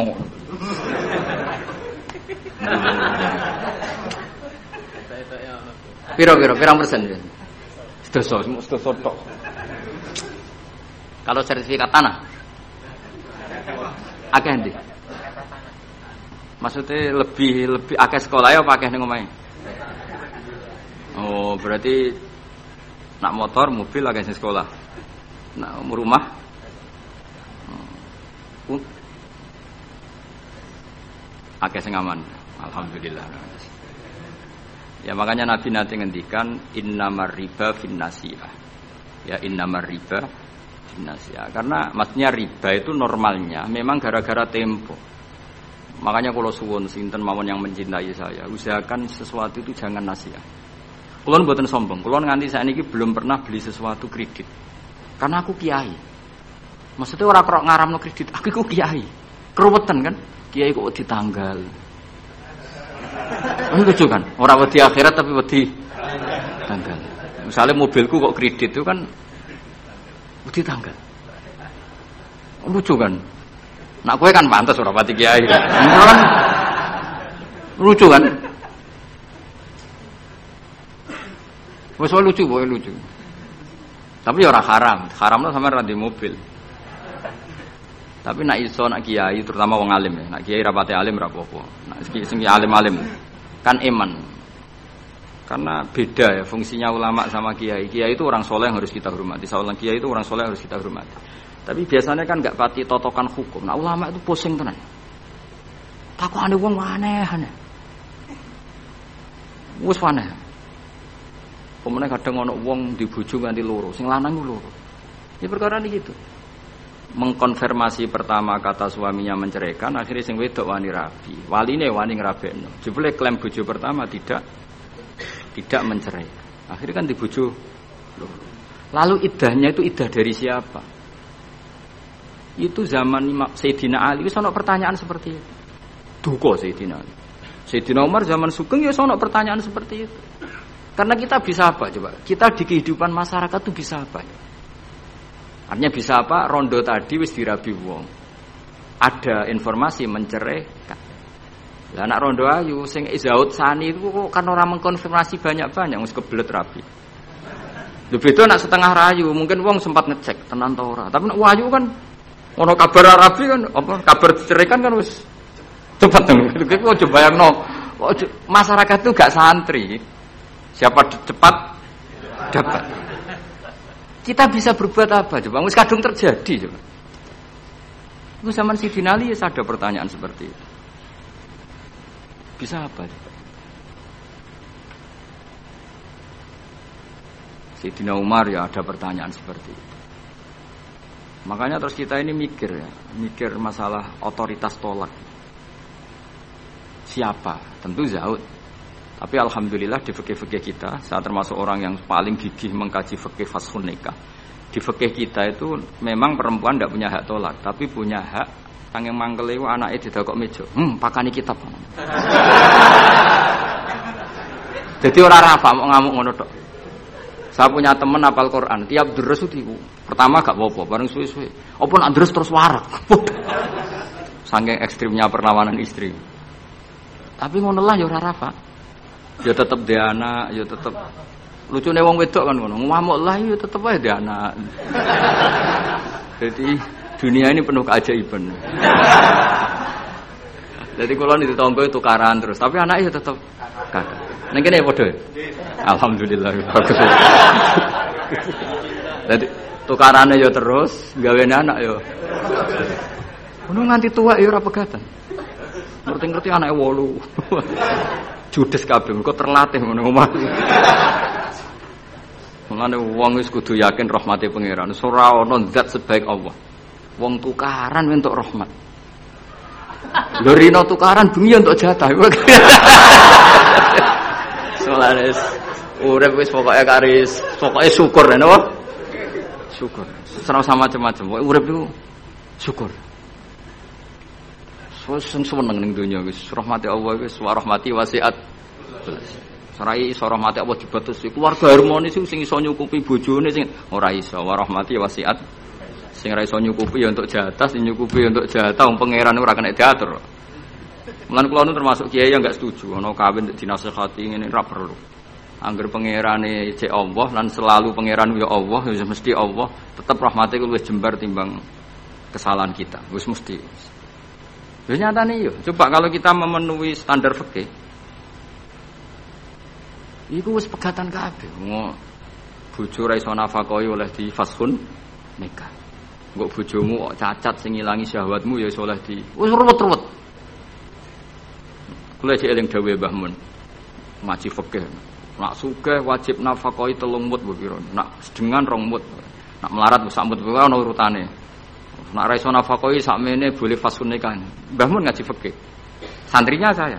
Piro-piro pirang persen ya? Sedoso, sedoso tok. Kalau sertifikat tanah akeh ndi? Maksudnya lebih lebih akeh sekolah ya apa akeh ning omahe? Oh, berarti nak motor, mobil akeh sing sekolah. Nak rumah uh, akeh sing aman. Alhamdulillah. Ya makanya Nabi nanti ngendikan innamar riba finnasiyah. Ya innamar riba finnasiyah. Karena maksudnya riba itu normalnya memang gara-gara tempo. Makanya kalau suwun sinten mawon yang mencintai saya, usahakan sesuatu itu jangan nasiah. Kulon mboten sombong. Kulon nganti saiki belum pernah beli sesuatu kredit. Karena aku kiai. Maksudnya orang kok ngaramno kredit, aku iku kiai. Keruwetan kan? Kiai kok ditanggal. Ini lucu kan? Orang wedi akhirat tapi wedi tanggal. Misalnya mobilku kok kredit itu kan wedi tanggal. Lucu kan? Nak kowe kan pantes ora pati kiai kan. Kan lucu kan? Wes lucu, boy lucu. Tapi ya ora haram. Haramno sampean ra di mobil. Tapi nak iso nak kiai terutama wong alim ya. Nak kiai rapate alim ra apa-apa. Nak sing alim-alim kan iman. Karena beda ya fungsinya ulama sama kiai. Kiai itu orang soleh yang harus kita hormati. Seorang kiai itu orang soleh yang harus kita hormati. Tapi biasanya kan enggak pati totokan hukum. Nah ulama itu pusing tenan. Takokane wong aneh-aneh. Wis aneh. Pemene kadang ana wong dibojo nganti loro, sing lanang ku loro. Ya perkara niki gitu. Mengkonfirmasi pertama kata suaminya menceraikan, akhirnya sing wedok wani rabi. Waline wani ngrabekno. Jebule klaim bojo pertama tidak tidak mencerai. Akhirnya kan dibojo loro. Lalu iddahnya itu iddah dari siapa? Itu zaman Sayyidina Ali wis ana pertanyaan seperti itu. Duka Sayyidina Ali. Sayyidina Umar zaman Sugeng ya ana pertanyaan seperti itu. Karena kita bisa apa coba? Kita di kehidupan masyarakat itu bisa apa? Artinya bisa apa? Rondo tadi wis dirabi wong. Ada informasi menceraikan. Lah anak rondo ayu sing Izaud Sani itu kok kan orang mengkonfirmasi banyak-banyak wis kebelet rabi. Lho beda nak setengah rayu, mungkin wong sempat ngecek tenan ta ora. Tapi nek wayu kan ono kabar rabi kan apa kabar diceraikan kan wis cepet to. Kok coba bayangno. Masyarakat itu gak santri. Siapa cepat dapat. Kita bisa berbuat apa coba? Wis kadung terjadi coba. Itu zaman Sidina Ali ada pertanyaan seperti itu. Bisa apa coba? Sidina Umar ya ada pertanyaan seperti itu. Makanya terus kita ini mikir ya, mikir masalah otoritas tolak. Siapa? Tentu Zaud. Tapi alhamdulillah di fikih-fikih kita, saya termasuk orang yang paling gigih mengkaji fikih fashun nikah. Di fikih kita itu memang perempuan tidak punya hak tolak, tapi punya hak sanging mangkele anake didakok meja. Hmm, pakani kitab. Jadi ora rafa mau ngamuk ngono tok. Saya punya teman hafal Quran, tiap deres itu pertama gak apa-apa, bareng suwe-suwe. Apa nak deres terus warak. Saking ekstrimnya perlawanan istri. Tapi ngono lah ya ora rafa. Ya tetep dhe anak, ya tetep lucune wong wedok kan ngono. Ngamuk lah ya tetep ae dhe anak. Jadi dunia ini penuh keajaiban. Jadi kalau di tonggo itu tukaran terus, tapi anaknya tetap kakak. Neng kene padha. Alhamdulillah. Jadi tukarannya ya terus, gawene anak ya. Ngono nganti tua ya ora pegatan. Ngerti-ngerti anake wolu. Judes kabeh, kok terlatih ngono omah. Mengane wong wis kudu yakin rahmate pangeran. Ora ana zat sebaik Allah. Wong tukaran entuk rahmat. Lho rino tukaran bengi entuk jatah. Soales urip wis pokoke karis, pokoke syukur ya napa? Syukur. Ora sama macam-macam. Pokoke urip iku syukur. Sing seneng ning donya wis rahmati Allah wis wa rahmati wasiat. Sarai iso rahmati Allah dibatasi keluarga harmonis sing iso nyukupi bojone sing ora iso wa rahmati wasiat. Sing ra iso nyukupi ya untuk jatah, sing nyukupi ya untuk jatah wong pangeran ora kena diatur. Mulane kula nu termasuk kiai yang enggak setuju ana kawin dinasehati ngene ora perlu. Angger pangerane cek Allah lan selalu pangeran ya Allah, ya mesti Allah, tetep rahmate ku luwih jembar timbang kesalahan kita. Wis mesti. Ya nyatane yo, coba kalau kita memenuhi standar fikih. Iku wis pegatan kabeh. Bojo ra iso nafakahi oleh di fashun nikah. Engko bojomu kok cacat sing ngilangi syahwatmu ya iso oleh di wis ruwet-ruwet. Kula cek eling dawuhe Mbah Mun. Ngaji fikih. Nak sugih wajib nafakahi telung mut mbok kira. Nak sedengan rong mut. Nak melarat sak mut wae ana urutane. Nak ra iso nafakahi sakmene boleh fashun nikah. Mbah Mun ngaji fikih. Santrinya saya.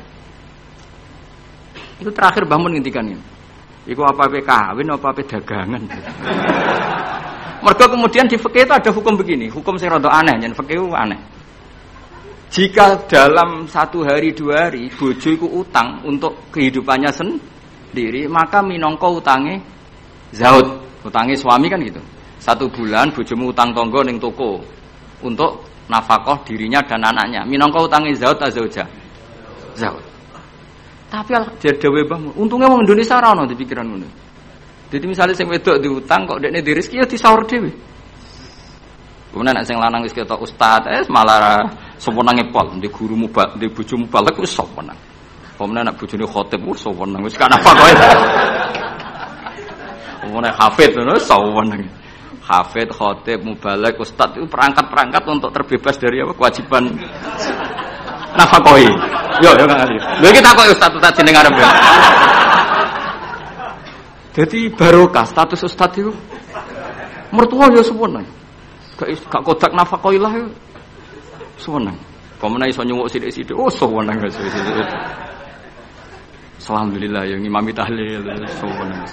Itu terakhir Mbah Mun ngendikan ini. Iku apa-apa kawin apa-apa dagangan. Mergo kemudian di fikih itu ada hukum begini, hukum sing rada aneh, yen fikih aneh. Jika dalam satu hari dua hari bojo iku utang untuk kehidupannya sendiri, maka minangka utange zaud, utange suami kan gitu. Satu bulan bojomu utang tangga ning toko untuk nafkah dirinya dan anaknya. Minangka utange zaud ta zauja? Zaud. Tapi dhewe Mbah, untunge wong Indonesia ora ono di pikiran ngono. Jadi misalnya sing wedok diutang kok dekne di rezeki ya disaur dhewe. Kemudian nek sing lanang wis ketok ustaz, eh malah sewenange pol, di guru mubal, di bojo mubalek wis sewenang. Kemudian nek bojone khotib wis sewenang wis kan apa kowe. Kemudian hafid ngono sewenang. Hafid, khotib, mubalek, ustaz itu perangkat-perangkat untuk terbebas dari apa kewajiban nafkahi. Yo yo Kang Ali. Lha iki takoki ustaz-ustaz jeneng arep. Jadi barokah status ustaz itu mertua ya sewenang. Gak gak kodak nafkahillah ya sewenang. Pemene iso nyuwuk sithik-sithik oh sewenang wis. Alhamdulillah ya ngimami tahlil sewenang.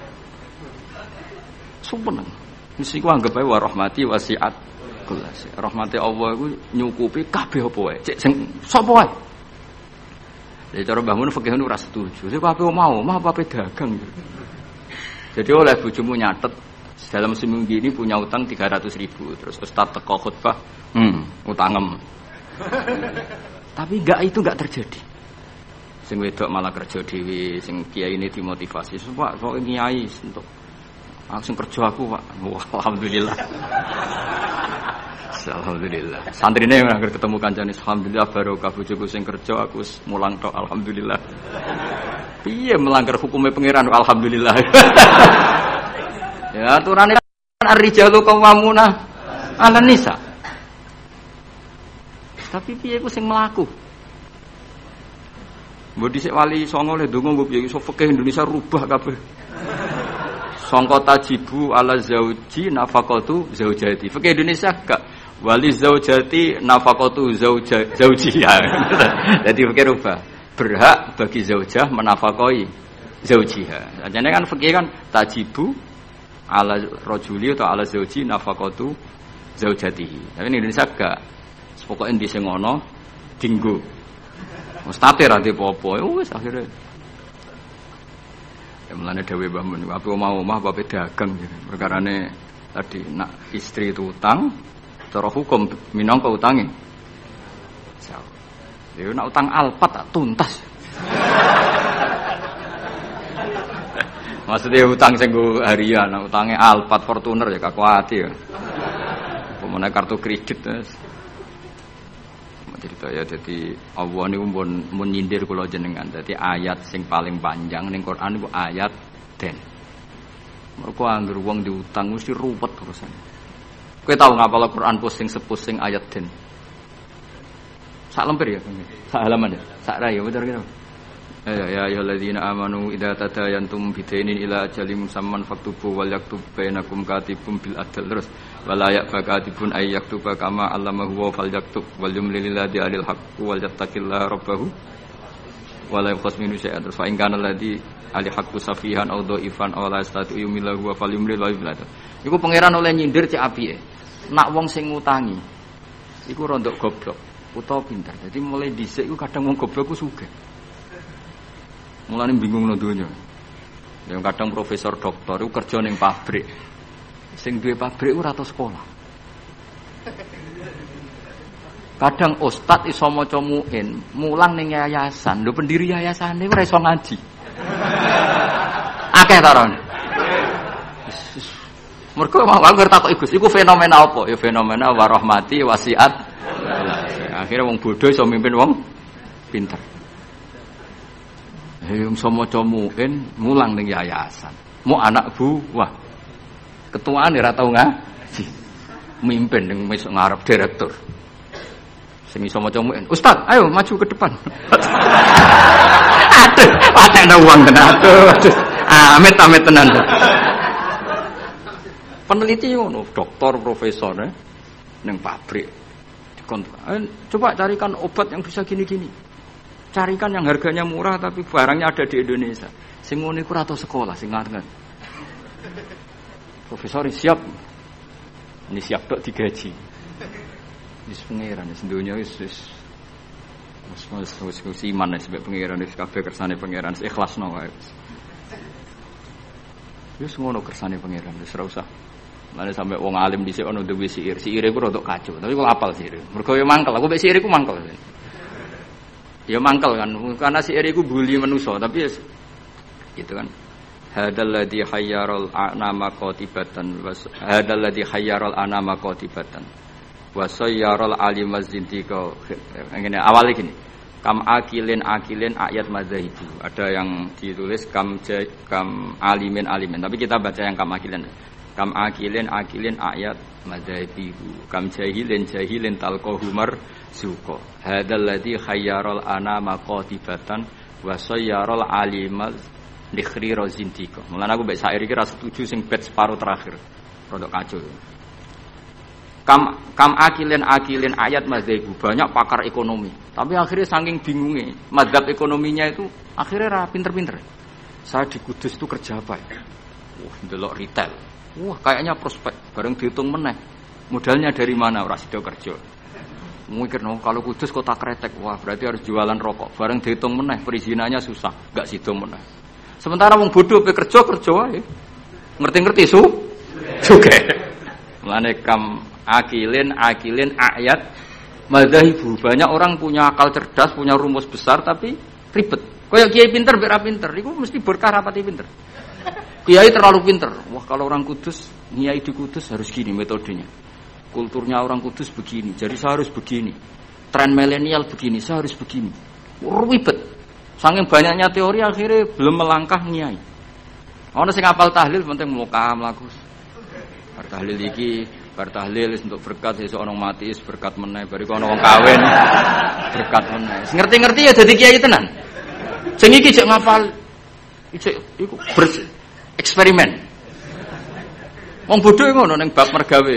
Sewenang. Mesti ku anggap ae wa rahmati wasiat kulas. Rahmati Allah iku nyukupi kabeh apa wae. Cek sing sapa wae. Jadi cara bangun fikih ora setuju. Sing kabeh mau, mah apa dagang gitu. Jadi oleh bojomu nyatet dalam seminggu ini punya utang tiga ratus ribu. Terus ustaz teko khutbah, hmm, utangem. Tapi enggak itu enggak terjadi. Sing wedok malah kerja dhewe, sing kiai ini dimotivasi. Pak, kok kiai untuk aku sing kerja aku, Pak. Wah, alhamdulillah. Alhamdulillah. Santrine anggere ketemu kancane alhamdulillah barokah bojoku sing kerja aku mulang tok alhamdulillah. Piye melanggar hukumnya pangeran alhamdulillah. Ya aturane kan ar-rijalu qawwamuna 'alan nisa. Tapi piye ku sing mlaku? Mbok dhisik wali songo le ndonga mbok piye iso fikih Indonesia rubah kabeh. Sangka tajibu ala zauji nafaqatu zaujati. Fikih Indonesia gak wali zaujati nafaqatu zauja zaujiha. Jadi fikih rubah. Berhak bagi zaujah menafkahi zaujiha. Ajane kan fikih kan tajibu ala rajuli atau ala zauji nafaqatu zaujatihi. Tapi in Indonesia gak pokoke ndi sing ngono dinggo. Wis tate ra apa-apa wis akhire. Ya mulane dhewe Mbah Mun, apa mau omah apa dagang gitu. Perkarane tadi nak istri itu utang, cara hukum minangka utange. Ya nak utang alpat tak tuntas. Maksudnya utang sing go harian, nak utange alpat Fortuner ya gak kuati ya. Pemene kartu kredit wis. Cerita ya jadi Allah niku mun mun nyindir kula jenengan. Dadi ayat sing paling panjang ning Quran iku ayat den. Mergo anggere wong diutang mesti ruwet urusan. Kowe tau ngapal Quran pusing sepusing ayat den. Sak lemper ya, sak halaman ya, sak rai ya bener gitu. Ya ya ayyuhalladzina amanu idza tadayantum bidainin ila ajalin musamman faktubu wal yaktub bainakum katibun bil adl terus wala ya'fakatibun ay yaktuba kama allamahu wa fal yaktub wal yumlil ladzi alil haqq wal yattaqillaha rabbahu wala yakhas minu syai'an terus fa in kana ladzi ali haqqu safihan aw dhaifan aw la yastati yumilahu wa fal yumlil wa yumlil. Iku pangeran oleh nyindir cek apike. Nak wong sing ngutangi iku rondok goblok utawa pinter. Jadi mulai dhisik iku kadang wong goblok ku sugih. Mulane bingung nang donya. Yang kadang profesor doktor iku kerja ning pabrik. Sing duwe pabrik ora tau sekolah. Kadang ustad iso maca muin, mulang ning yayasan. Lho pendiri yayasane ora iso ngaji. Akeh ta ron. Mergo mau ngerti takok Gus, iku fenomena apa? Ya fenomena warahmati wasiat. Akhire wong bodho iso mimpin wong pinter. Eh wong iso maca muin, mulang ning yayasan. Mu anak buah. Ketuane ora tau ngaji. Mimpin ning mesuk ngarep direktur. Sing iso maca muin, Ustaz, ayo maju ke depan. Aduh, patekno wong tenan. Aduh, amit-amit tenan. Peneliti ngono, doktor, profesor eh, ning pabrik. Dikontrak. Eh, coba carikan obat yang bisa gini-gini. Carikan yang harganya murah tapi barangnya ada di Indonesia. Sing ngono iku ora tau sekolah, sing ngarep. Profesor siap. Ini siap tok digaji. Wis pengiran wis donya wis wis wis wis wis iman wis pengiran wis kabeh kersane pengiran ikhlasno wae. Wis ngono kersane pengiran wis ora usah. Mane sampe wong alim dhisik ono duwe siir. Siire ku rodok kacau, tapi kok apal siire. Mergo yo mangkel, aku mek siire ku mangkel. Ya mangkel kan, karena siire ku bully manusa, tapi ya gitu kan. Hadal ladzi khayyaral anama qatibatan was hadal ladzi khayyaral anama qatibatan wa sayyaral alimaz zintika. Ngene awale gini. Kam akilin akilin ayat madzhabu. Ada yang ditulis kam kam alimin alimin, tapi kita baca yang kam akilin. Kam akilin akilin ayat madzhabihu. Kam jahilin jahilin talqahumar suqa. Hadal ladzi khayyaral anama qatibatan wa sayyaral alimaz dikhri rozintika. Mulane aku mbek syair iki ra setuju sing bait separo terakhir. Rodok kacau. Kam kam akilin akilin ayat madzhabu. Banyak pakar ekonomi. Tapi akhirnya saking bingungnya, mazhab ekonominya itu akhirnya ra pinter-pinter. Saya di Kudus itu kerja apa ya? Wah, ndelok retail. Wah, kayaknya prospek. Bareng dihitung meneh. Modalnya dari mana? Ora sida kerja. Mikir no, kalau Kudus kota kretek. Wah, berarti harus jualan rokok. Bareng dihitung meneh, perizinannya susah, enggak sida meneh. Sementara wong bodoh pe kerja kerja wae. Ngerti-ngerti su? Juga. Mulane kam akilin akilin ayat madzhabu. Banyak orang punya akal cerdas, punya rumus besar tapi ribet. Kayak kiai pinter mek ra pinter, iku mesti berkah rapati pinter. Kiai terlalu pinter. Wah, kalau orang Kudus, kiai di Kudus harus gini metodenya. Kulturnya orang Kudus begini, jadi saya harus begini. Tren milenial begini, saya harus begini. Ribet. Saking banyaknya teori akhirnya belum melangkah niai. Ono sing hafal tahlil penting muka mlaku. Bar tahlil iki, bar tahlil untuk berkat sesuk ono mati is berkat meneh, bariku ono wong kawin berkat meneh. Sing ngerti-ngerti ya dadi kiai tenan. Sing iki jek ngafal iki iku eksperimen. Wong bodho ngono ning bab mergawe.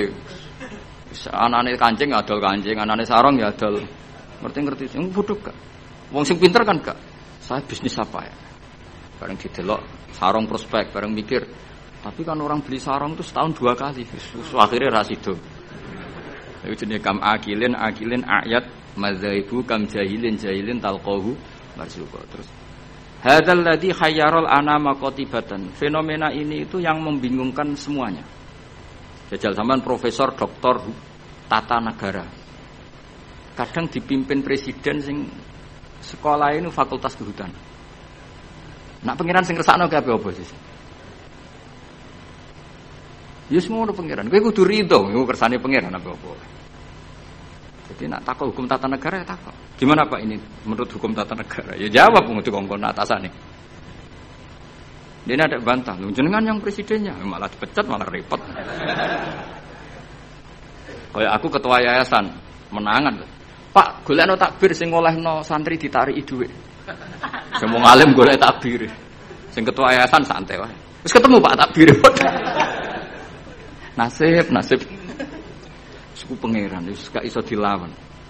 Anane kancing adol kancing, anane sarong ya adol. Ngerti-ngerti sing bodho gak. Wong sing pinter kan gak. Saya bisnis apa ya? Bareng didelok sarong prospek, bareng mikir. Tapi kan orang beli sarong itu setahun dua kali. So, akhirnya rasido. Itu jenis kam akilin akilin ayat madzhabu kam jahilin jahilin talqahu marzuqa. Terus hadzal ladzi khayyaral anama qatibatan. Fenomena ini itu yang membingungkan semuanya. Jajal sampean profesor, doktor, tata negara. Kadang dipimpin presiden sing sekolah ini fakultas kehutanan. Nak pengiran sing ngersakno kabeh apa sih? Ya semua ono pengiran. Kowe kudu rido, iku kersane pengiran apa apa. Jadi nak takok hukum tata negara ya takok. Gimana Pak ini menurut hukum tata negara? Ya jawab wong dikongkon atasane. Dia ada bantah, lu jenengan yang presidennya malah dipecat malah repot. Kayak aku ketua yayasan menangan. Pak, golekno takbir sing olehno santri ditariki dhuwit. Sing wong alim golek takbir. Sing ketua yayasan santai wae. Wis ketemu Pak takbir. Nasib, nasib. Suku pangeran wis gak iso dilawan.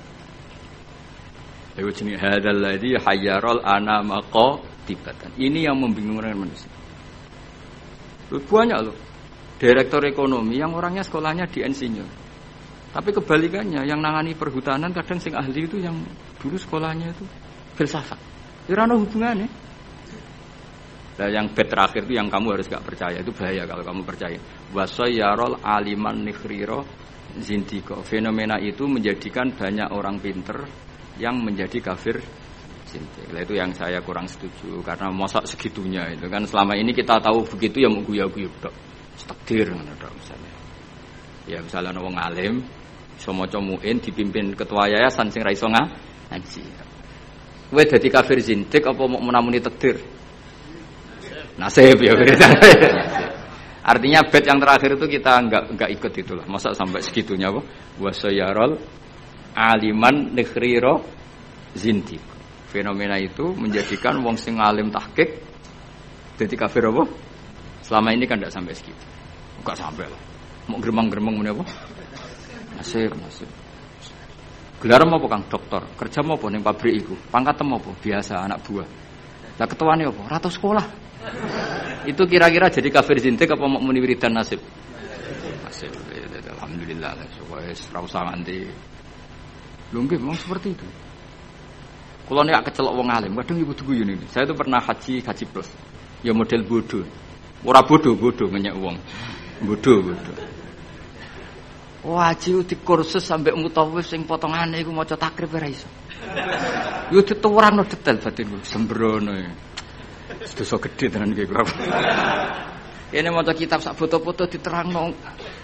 Ayo jenenge hadzal ladzi hayyaral anama qatibatan. Ini yang membingungkan manusia. Banyak loh. Direktur ekonomi yang orangnya sekolahnya di insinyur. Tapi kebalikannya, yang nangani perhutanan kadang sing ahli itu yang dulu sekolahnya itu filsafat. Ora ono hubungane. Nah, yang bed terakhir itu yang kamu harus gak percaya, itu bahaya kalau kamu percaya. Wasayyarol aliman nikhriro zindiko. Fenomena itu menjadikan banyak orang pinter yang menjadi kafir zindik. Nah, itu yang saya kurang setuju karena masa segitunya itu kan selama ini kita tahu begitu ya mau guyu-guyu tok. Takdir ngono tok misalnya. Ya misalnya wong alim iso maca muin dipimpin ketua yayasan sing ra iso ngaji. Kowe dadi kafir zindik apa mau menamuni takdir? Nasib ya. Artinya bed yang terakhir itu kita enggak enggak ikut itulah. Masa sampai segitunya apa? Wasayyarol aliman nikhriro zindik. Fenomena itu menjadikan wong sing alim tahqiq dadi kafir apa? Selama ini kan enggak sampai segitu. Enggak sampai lah. Mau geremang-geremang meneh apa? Nasib, nasib. Gelar apa Kang dokter? Kerja apa ning pabrik iku? Pangkat apa? Biasa anak buah. Lah ketuane apa? Ratu sekolah. Itu kira-kira jadi kafir zindik apa mau muni wiridan nasib? Nasib. Alhamdulillah. Wis ora usah nganti. Lho nggih memang seperti itu. Kalau nek kecelok wong alim, kadang ibu guyu ini. Saya itu pernah haji haji plus. Ya model bodoh. Ora bodoh, bodoh ngenyek wong. Bodoh, bodoh. Wah, haji di kursus sampai mutawif sing potongane iku maca takrib ora iso. Yo dituwurano detail batinku, sembrono. Dosa gede tenan iki kula. Kene maca kitab sak foto-foto diterangno.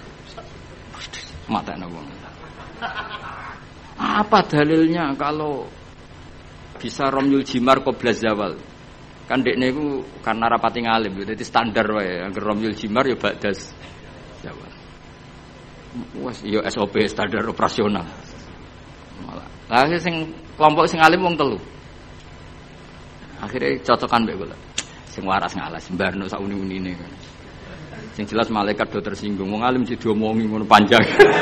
Matekno wong. Apa dalilnya kalau bisa romyul jimar qabla zawal? Kan dekne iku karena rapati ngalim, dadi standar wae. Angger romyul jimar ya ba'das zawal. Wes ya S O P standar operasional. Lah sing kelompok sing alim wong telu. Akhirnya cocokan mbek kula. Sing waras ngalas mbarno sak uni-unine. Sing jelas malaikat do tersinggung, wong alim mesti diomongi ngono panjang.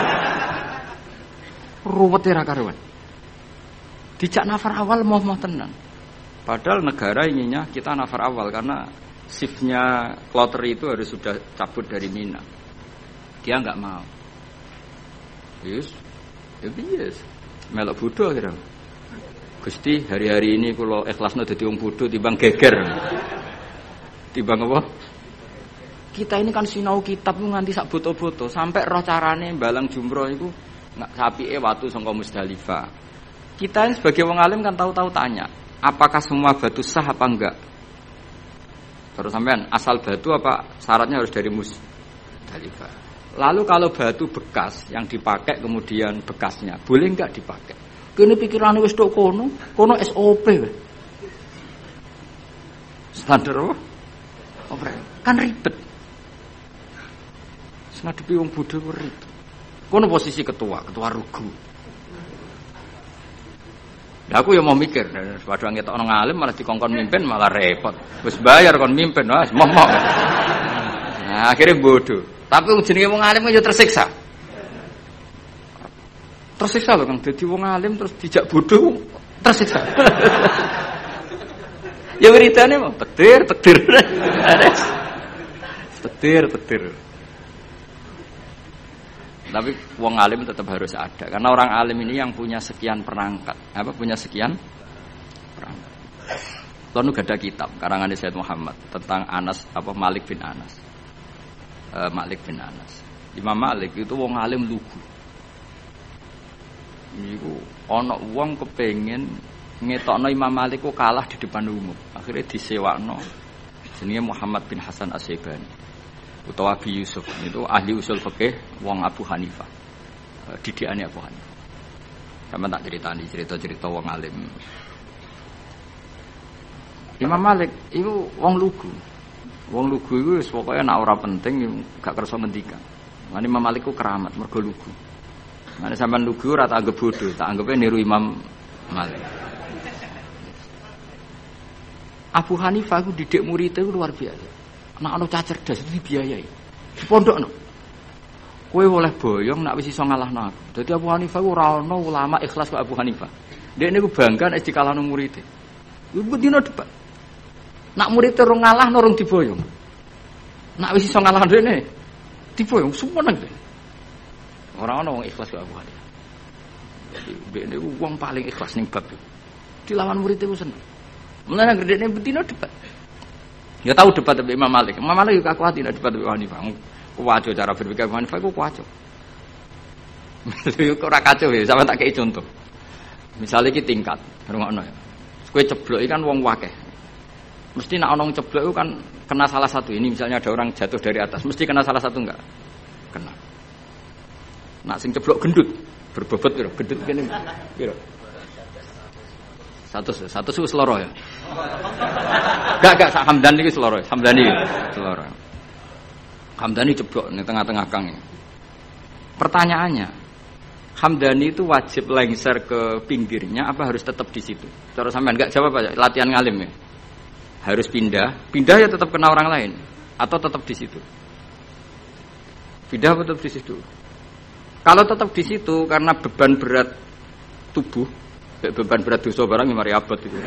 Ruwete ra karuan. Dijak nafar awal moh-moh tenan. Padahal negara inginnya kita nafar awal karena shiftnya kloter itu harus sudah cabut dari Mina. Dia enggak mau. Yes. Ya yes. Melok bodoh kira. Gusti, hari-hari ini kula ikhlasno dadi wong bodoh timbang geger. Timbang apa? Kita ini kan sinau kitab nganti sak boto-boto sampai roh carane balang jumroh iku sapike watu saka Musdalifah. Kita ini sebagai wong alim kan tahu-tahu tanya, apakah semua batu sah apa enggak? Terus sampean asal batu apa syaratnya harus dari Musdalifah? Lalu kalau batu bekas yang dipakai kemudian bekasnya, boleh enggak dipakai? Kene pikirane wis tok kono, kono S O P. Standar apa? Apa? Kan ribet. Ngadepi wong bodho ku ribet. Kono posisi ketua, ketua rugu. Lah aku ya mau mikir, padha ngetokno ngalim malah dikongkon mimpin malah repot. Wis bayar kon mimpin, wis momok. Nah, akhirnya bodoh. Tapi wong jenenge wong alim ya tersiksa. Tersiksa lho Kang, dadi wong alim terus dijak bodoh, tersiksa. Ya beritane mah petir, petir. Petir, petir. Tapi wong alim tetap harus ada karena orang alim ini yang punya sekian perangkat, apa punya sekian perangkat. Lalu ada kitab karangan Sayyid Muhammad tentang Anas apa Malik bin Anas. E, Malik bin Anas. Imam Malik itu wong alim lugu. Niku ana wong kepengin ngetokno Imam Malik ku kalah di depan umum. Akhirnya disewakno jenenge Muhammad bin Hasan As-Syaibani. Utawa Abi Yusuf itu ahli usul fikih wong Abu Hanifah. Didikane Abu Hanifah. Sama tak ceritani cerita-cerita wong alim. Imam Malik itu wong lugu. Wong lugu iku wis pokoke nek ora penting gak kersa ngendikan. Lan Imam Malik ku keramat mergo lugu. Nek sampean lugu ora tak anggap bodoh, tak anggape niru Imam Malik. Abu Hanifah ku didik murid itu luar biasa. Nek ana cah cerdas itu dibiayai. Di pondokno. Kowe oleh boyong nek wis iso ngalahno aku. Dadi Abu Hanifah ku ora ana ulama ikhlas kok Abu Hanifah. Dhek niku bangga nek dikalahno murid-e. Iku dina debat. Nak murid terus ngalah norong diboyong. Nak wis iso ngalah dhekne diboyong sumeneng. Ora ana wong ikhlas kok Abu Hanifah. Jadi dhek niku wong paling ikhlas ning bab iki. Dilawan murid-e ku seneng. Mulane dhekne betina debat. Ya tahu debat dengan Imam Malik. Imam Malik juga kuat tidak debat dengan Hanifah. Kuwajo cara berpikir Hanifah ku kuwajo. Lha kok ora kacau ya, sampe tak kei contoh. Misalnya iki tingkat, rungokno ya. Kowe ceblok iki kan wong akeh. Mesti nek ana wong ceblok itu kan kena salah satu. Ini misalnya ada orang jatuh dari atas, mesti kena salah satu enggak? Kena. Nak sing ceblok gendut, berbobot piro? Gendut kene piro? Satu, satu su seloro ya. Enggak, enggak, sak Hamdan iki seloro, Hamdani seloro. Hamdani ceblok ning tengah-tengah kang. Pertanyaannya, Hamdani itu wajib lengser ke pinggirnya apa harus tetap di situ? Cara sampean enggak jawab aja, latihan ngalim ya. Harus pindah, pindah ya tetap kena orang lain atau tetap di situ? Pindah atau tetap di situ? Kalau tetap di situ karena beban berat tubuh, beban berat dosa barang yang mari abot itu.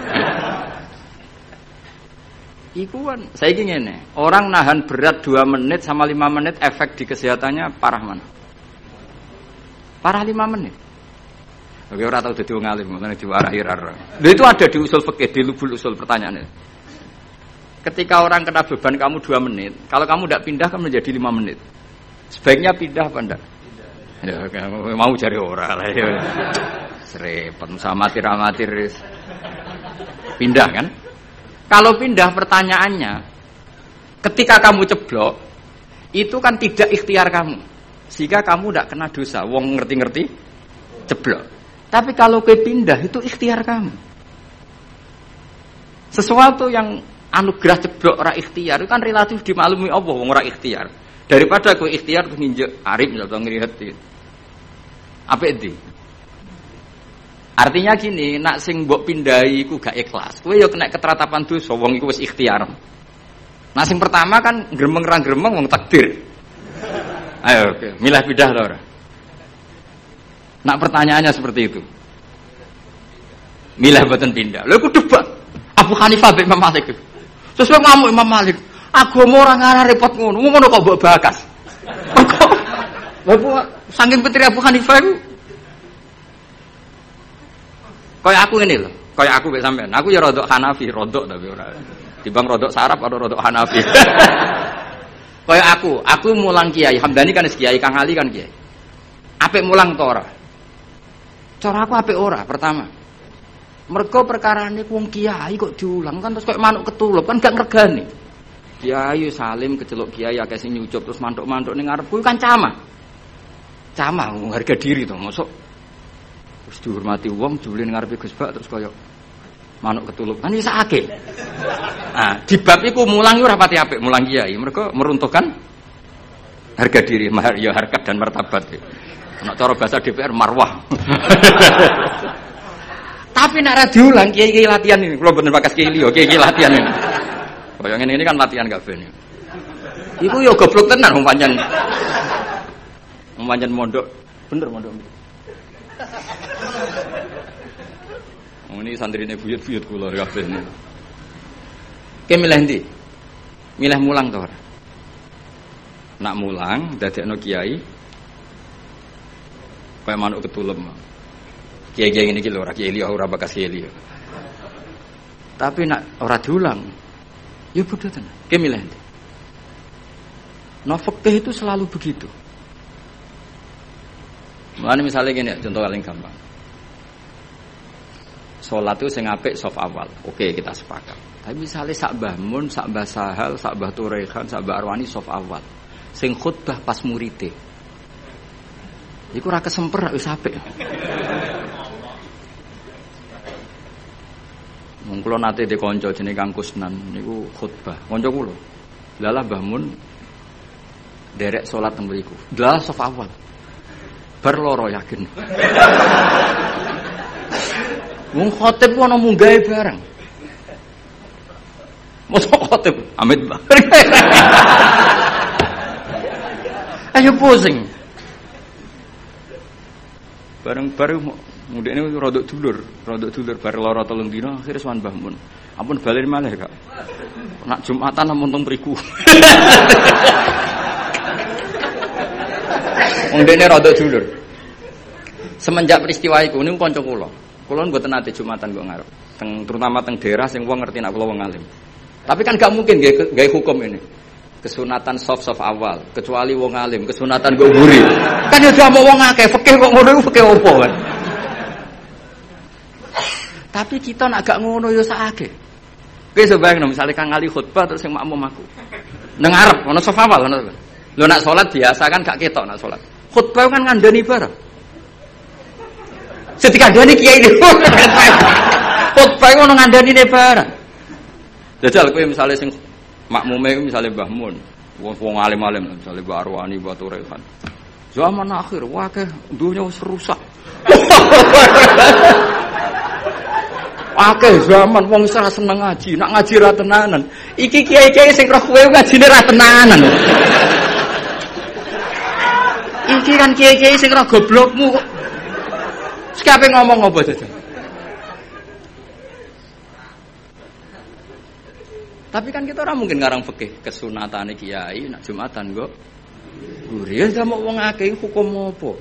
Iku kan saya ingin nih, orang nahan berat dua menit sama lima menit efek di kesehatannya parah mana? Parah lima menit. Oke, orang tahu dadi wong alim, ngene diwarai-rai. Lha itu ada di usul fikih, di lubul usul pertanyaannya. Ketika orang kena beban kamu dua menit, kalau kamu tidak pindah kan menjadi lima menit. Sebaiknya pindah apa enggak? Ya, mau cari orang lah ya. Serepet sama amatir-amatir. Pindah kan? Kalau pindah pertanyaannya, ketika kamu ceblok, itu kan tidak ikhtiar kamu. Sehingga kamu tidak kena dosa. Wong ngerti-ngerti ceblok. Tapi kalau ke pindah itu ikhtiar kamu. Sesuatu yang anugerah ceblok ora ikhtiar itu kan relatif dimaklumi Allah wong ora ikhtiar. Daripada kowe ikhtiar terus nginjek arif atau ngrihet. Apa itu? Artinya gini, nak sing mbok pindahi iku gak ikhlas. Kowe yo kena keteratapan dosa wong iku wis ikhtiar. Nah sing pertama kan gremeng ra gremeng wong takdir. Ayo, oke. Milah pindah to ora? Nak pertanyaannya seperti itu. Milah boten pindah. Lha iku debat. Abu Hanifah bin Imam Malik. Terus kowe ngamuk Imam Malik. Agama ora ngarah repot ngono. Ngono kok mbok bakas. Bapak saking petri Abu Hanifah iku kaya aku ngene lho, kaya aku mek sampean. Aku ya rodok Hanafi, rodok tapi ora. Dibang rodok Sarap atau rodok Hanafi. Kaya aku, aku mulang kiai, Hamdani kan kiai, Kang Ali kan kiai. Apik mulang to ora? Cara aku apik ora, pertama. Mergo perkarane wong kiai kok diulang kan terus kok manuk ketulup kan gak ngregani. Kiai salim keceluk kiai akeh sing nyucup terus mantuk-mantuk ning ngarep kuwi kan camah. Camah harga diri to, mosok terus dihormati wong jule ning ngarepe Gus Bak terus kaya manuk ketulup kan iso akeh. Nah, di bab iku mulang ora pati apik mulang kiai, mergo meruntuhkan harga diri, ya harkat dan martabat. Nek cara bahasa D P R marwah. Tapi nek ra diulang kiai-kiai latihan ini, kula mboten bakas kiai liya, kiai-kiai latihan ini. Kaya ngene ini kan latihan gak ben. Iku yo goblok tenan wong pancen. Wong pancen mondok, bener mondok. Oh ini santrine buyut-buyut kula kabeh ini. Ki milih ndi? Milih mulang to ora? Nak mulang dadekno kiai kaya manuk ketulem. Kiai-kiai ngene iki lho ora kiai liya ora bakas kiai liya. Tapi nak ora diulang ya bodoh tenan. Ki milih ndi? Nah fikih itu selalu begitu. Mulane misalnya gini, contoh paling gampang. Salat itu sing apik saf awal. Oke, kita sepakat. Tapi misalnya sak Mbah Mun, sak Mbah Sahal, sak Mbah Turehan, sak Mbah Arwani saf awal. Sing khutbah pas murite. Iku ora kesemper wis apik. Wong kula nate de kanca jenenge Kang Kusnan niku khutbah. Kanca kula. Lalah Mbah Mun derek salat teng mriku. Lah saf awal. Bar loro yakin. Wong khotib ku ana munggahe bareng. Mosok khotib amit Mbah. Ayo pusing. Bareng-bareng mudine rodok dulur, rodok dulur bar loro telung dina akhire sowan Mbah Mun. Ampun bali malih, Kak. Nak Jumatan ampun teng mriku. Wong dene rodok dulur. Semenjak peristiwa iku niku kanca kula. Kula mboten nate Jumatan kok ngarep. Teng terutama teng daerah sing wong ngerti nek kula wong alim. Tapi kan gak mungkin gaya hukum ini. Kesunatan soft-soft awal, kecuali wong alim, kesunatan go guri. Kan ya mau wong akeh, fikih kok ngono iku fikih opo kan. Tapi kita nak gak ngono ya sakake. Kowe sebayang misalnya Kang Ali khutbah terus sing makmum aku. Nang arep ono soft awal ngono. Lho nak salat biasa kan gak ketok nak salat. Khutbah kan ngandani bareng. Setikandani kiai iki. Khutbah ngono ngandani ne bareng. Jajal kowe misalnya sing makmume misalnya Mbah Mun, wong alim-alim misalnya Mbah Arwani, Mbah Turehan. Zaman akhir wakeh dunya wis rusak. Akeh zaman wong ora seneng ngaji, nak ngaji ra tenanan. Iki kiai-kiai sing roh kowe ngajine ra tenanan. Iki kan kiai-kiai sing roh goblokmu. Sikape ngomong apa saja. Tapi kan kita orang mungkin ngarang fikih kesunatane kiai nak Jumatan kok. Guri ya mau wong akeh hukum apa?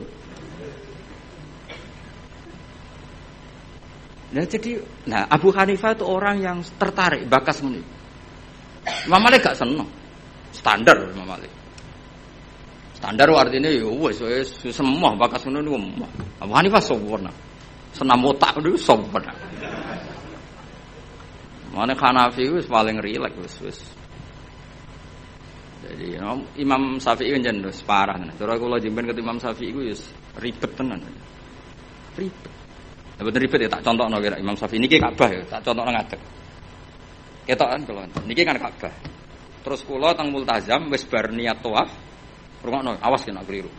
Nah jadi, nah Abu Hanifah itu orang yang tertarik bakas muni. Imam Malik gak seneng. Standar Imam Malik. Standar artinya ya wis wis semua bakas ngono niku. Abu Hanifah sempurna. Senam otak niku sempurna. Mana Hanafi wis paling rileks wis wis. Jadi you know, Imam Syafi'i kan jan wis parah. Cara kula jemben ke Imam Syafi'i iku wis ribet tenan. Ribet. Ya bener ribet ya tak contohno kira Imam Syafi'i niki Ka'bah ya, tak contohno ngadeg. Ketokan kula. Niki kan Ka'bah. Terus kula teng multazam wis bar niat tawaf. Rungokno, awas yen keliru.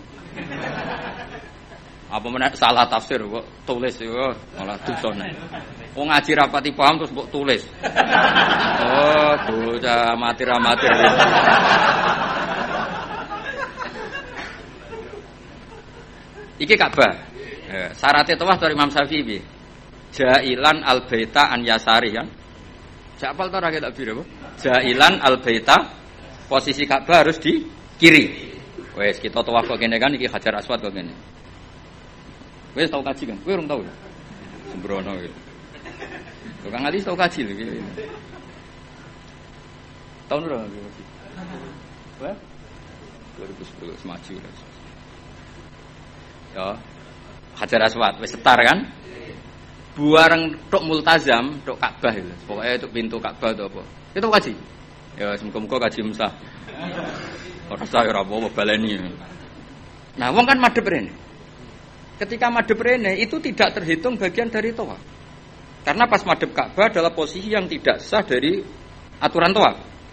Apa menek salah tafsir kok tulis yo malah dosane. Wong ngaji rapati paham terus mbok tulis. Oh, bocah amatir-amatir. Iki Ka'bah. Eh, syaratnya tawaf dari Imam Syafi'i piye? Jailan al-baita an yasari kan. Siapa tahu rakyat tak biru apa? Jailan al-baita posisi Ka'bah harus di kiri. Wes kita tawaf kok kene kan iki Hajar Aswad kok kene. Wes tau kaji kan? Kowe urung tau ya? Sembrono iki. Tukang Ali tau kaji lho iki. Tahun berapa kaji? Wah? dua ribu sepuluh semaju lah. Ya. Hajar Aswad wis setar kan? Buareng tok multazam, tok Ka'bah itu. Pokoknya itu pintu Ka'bah atau apa. Itu kaji. Ya semoga-moga kaji mesah. Ora usah ora apa baleni. Nah, wong kan madhep rene. Ketika madhep rene itu tidak terhitung bagian dari tawaf. Karena pas madhep Ka'bah adalah posisi yang tidak sah dari aturan tawaf.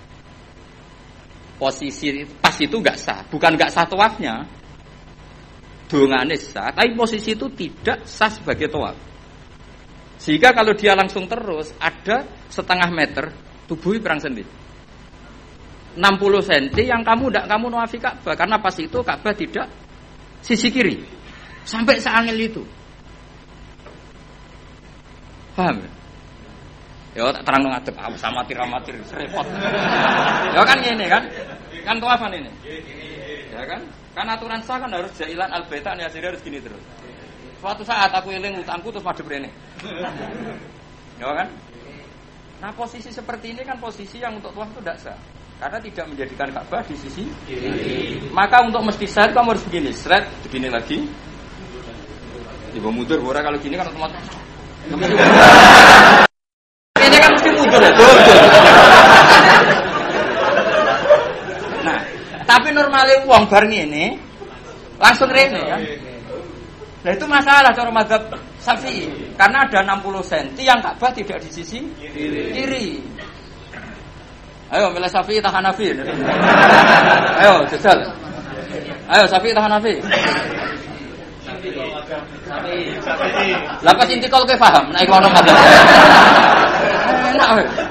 Posisi pas itu enggak sah, bukan enggak sah tawafnya. Dongane sah, tapi posisi itu tidak sah sebagai tawaf. Sehingga kalau dia langsung terus ada setengah meter tubuhnya perang sendi. enam puluh sentimeter yang kamu tidak kamu nawafi Ka'bah karena pas itu Ka'bah tidak sisi kiri. Sampai seangil itu. Paham? Ya tak terang ngadep sama amatir-amatir repot. Ya kan gini kan? Kan tawafan ini. Ya kan? Kan aturan sah kan harus jailan al-baita ya harus gini terus. Suatu saat aku eling utangku terus madhep rene. Ya kan? Nah, posisi seperti ini kan posisi yang untuk tawaf itu tidak sah. Karena tidak menjadikan Ka'bah di sisi kiri. Maka untuk mesti sah kamu harus begini, seret begini lagi. Ibu mundur, ora kalau gini kan otomatis. Ini kan mesti mundur ya, mundur. Nah, tapi normalnya uang bareng ini langsung rene kan. Nah itu masalah cara mazhab Syafi'i karena ada enam puluh sentimeter yang Ka'bah tidak di sisi kiri. kiri. Ayo milih Syafi'i tahan Hanafi. Ayo jajal. Ayo Syafi'i tahan Hanafi. Syafi'i. Syafi'i. Lapas intikal ke paham nek ono mazhab. Enak.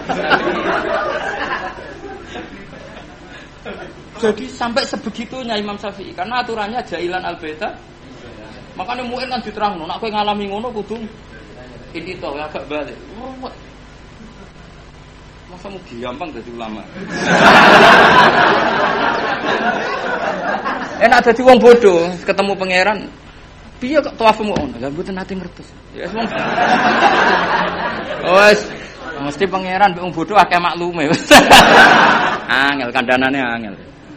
Jadi sampai sebegitunya Imam Syafi'i karena aturannya jailan al-baita. Makanya muin kan diterangno, nek kowe ngalami ngono kudu ini to ya agak balik. Ruwet. Masa mau gampang dadi ulama. Enak dadi wong bodoh, ketemu pangeran. Piye kok tawafmu ngono? Lah mboten nate ngertos. Ya wong. Wes Mesti pangeran mbek wong bodho akeh maklume. Angel kandhanane angel.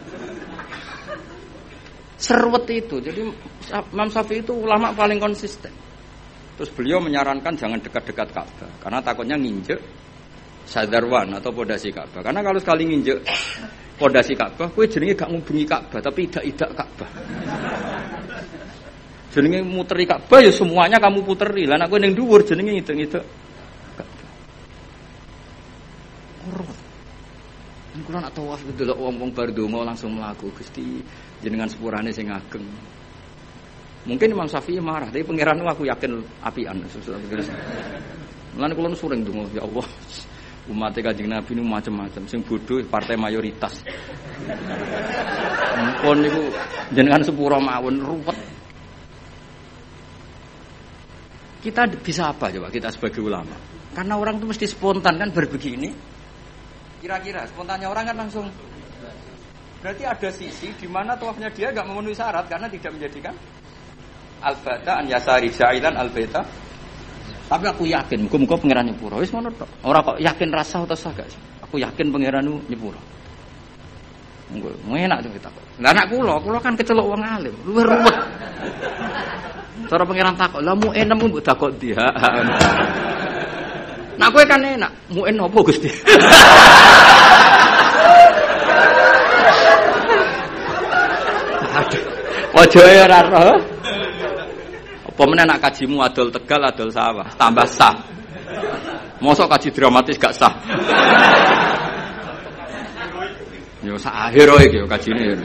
Serwet itu. Jadi Imam Syafi'i itu ulama paling konsisten. Terus beliau menyarankan jangan dekat-dekat Ka'bah karena takutnya nginjek sadarwan atau pondasi Ka'bah. Karena kalau sekali nginjek pondasi Ka'bah, kowe jenenge gak ngubengi Ka'bah tapi idak-idak Ka'bah. Jenenge muteri Ka'bah ya semuanya kamu puteri. Lah nek kowe ning dhuwur jenenge ngidek-ngidek Ka'bah. Ora. Nek kula nak tawaf delok wong-wong bar donga langsung mlaku Gusti jenengan sepurane sing ageng. Mungkin Imam Syafi'i marah, tapi pangeran aku yakin apian. Mulane kula sering donga ya Allah. Umat Kanjeng Nabi nu macam-macam, sing bodoh partai mayoritas. Mumpun niku jenengan sepura mawon ruwet. Kita bisa apa coba kita sebagai ulama? Karena orang itu mesti spontan kan berbegini. Kira-kira spontannya orang kan langsung. Berarti ada sisi di mana tawafnya dia enggak memenuhi syarat karena tidak menjadikan al-bata an yasari ja'ilan al-baita. Tapi aku yakin muga-muga pangeran nyepuro. Wis ngono tok. Ora kok yakin rasa atau sah gak. Aku yakin pangeran nyepuro. Monggo, enak to kita kok. Lah anak kula, kula kan kecelok wong alim, luwih ruwet. Cara pangeran takok, "Lah mu enem mbok takok ndi?" Nah kowe kan enak, mu en opo Gusti? Aduh. Ojo ora roh. Apa meneh nak kajimu adol Tegal adol sawah, tambah sah. Mosok kaji dramatis gak sah. Yo sak akhir iki yo kajine.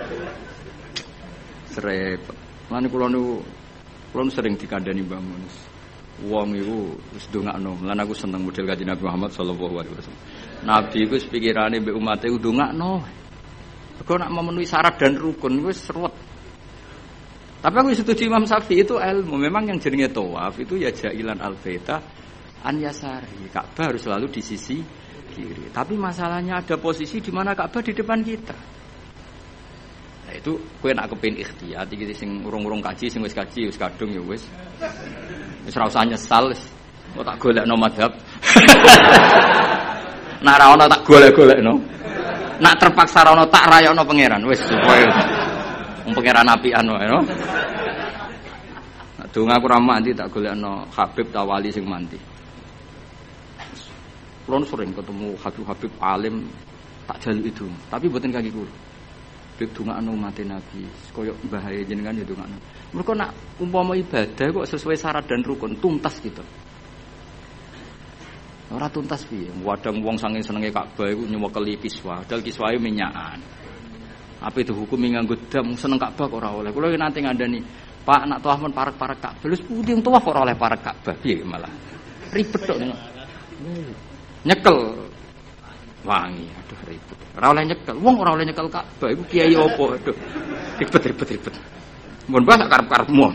Srepet. Lan kula niku kula sering dikandani Mbah Mun. Wong iku wis ndongakno. Lan aku seneng model Kanjeng Nabi Muhammad sallallahu alaihi wasallam. Nabi iku wis pikirane mbek umate ndongakno. Mergo nak memenuhi syarat dan rukun wis seruwet. Tapi aku setuju Imam Syafi'i itu ilmu. Memang yang jenenge tawaf itu ya ja'ilan al-baita an yasari. Ka'bah harus selalu di sisi kiri. Tapi masalahnya ada posisi di mana Ka'bah di depan kita. Nah itu kowe nak kepengin ikhtiyat iki sing urung-urung kaji sing wis kaji wis kadung ya wis. Wis ora usah nyesal wis. Kok tak golekno madhab. Nak ra ono tak golek-golekno. Nak terpaksa ra ono tak rayakno pangeran wis supaya wong pangeran apian wae no. Nak donga aku ra mandi tak golekno Habib ta wali sing mandi. Kulo sering ketemu Habib-habib alim tak jalu itu, tapi mboten kaki kula. Bik dongakno umat Nabi, koyo bahaya jenengan ya dongakno. Mergo nak umpama ibadah kok sesuai syarat dan rukun tuntas gitu. Ora tuntas piye? Wadang wong saking senenge Ka'bah iku nyewekeli kiswa, dal kiswahe minyakan. Apa itu hukumi nganggo dam seneng Ka'bah kok ora oleh. Kula nanti ngandani, Pak nak tawaf men parek-parek Ka'bah. Lha putih tawaf kok ora oleh parek Ka'bah. Piye malah. Ribet tok nek. Nyekel wangi, aduh ribet. Ora oleh nyekel. Wong ora oleh nyekel Ka'bah iku kiai opo? Aduh. Ribet-ribet ribet. Mun bah sak karep-karepmu.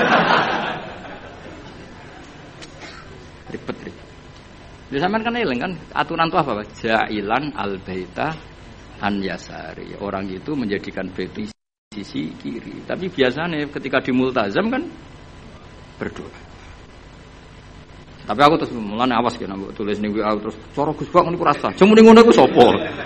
Ribet-ribet. Lha sampean kan eling kan aturan tawaf apa? Ja'ilan al-baita an yasari. Orang itu menjadikan bait sisi kiri. Tapi biasanya ketika di multazam kan berdoa. Tapi aku terus mulane awas kena mbok tulis ning W A terus cara Gus Bak niku rasa. Cuma ning ngono iku sapa?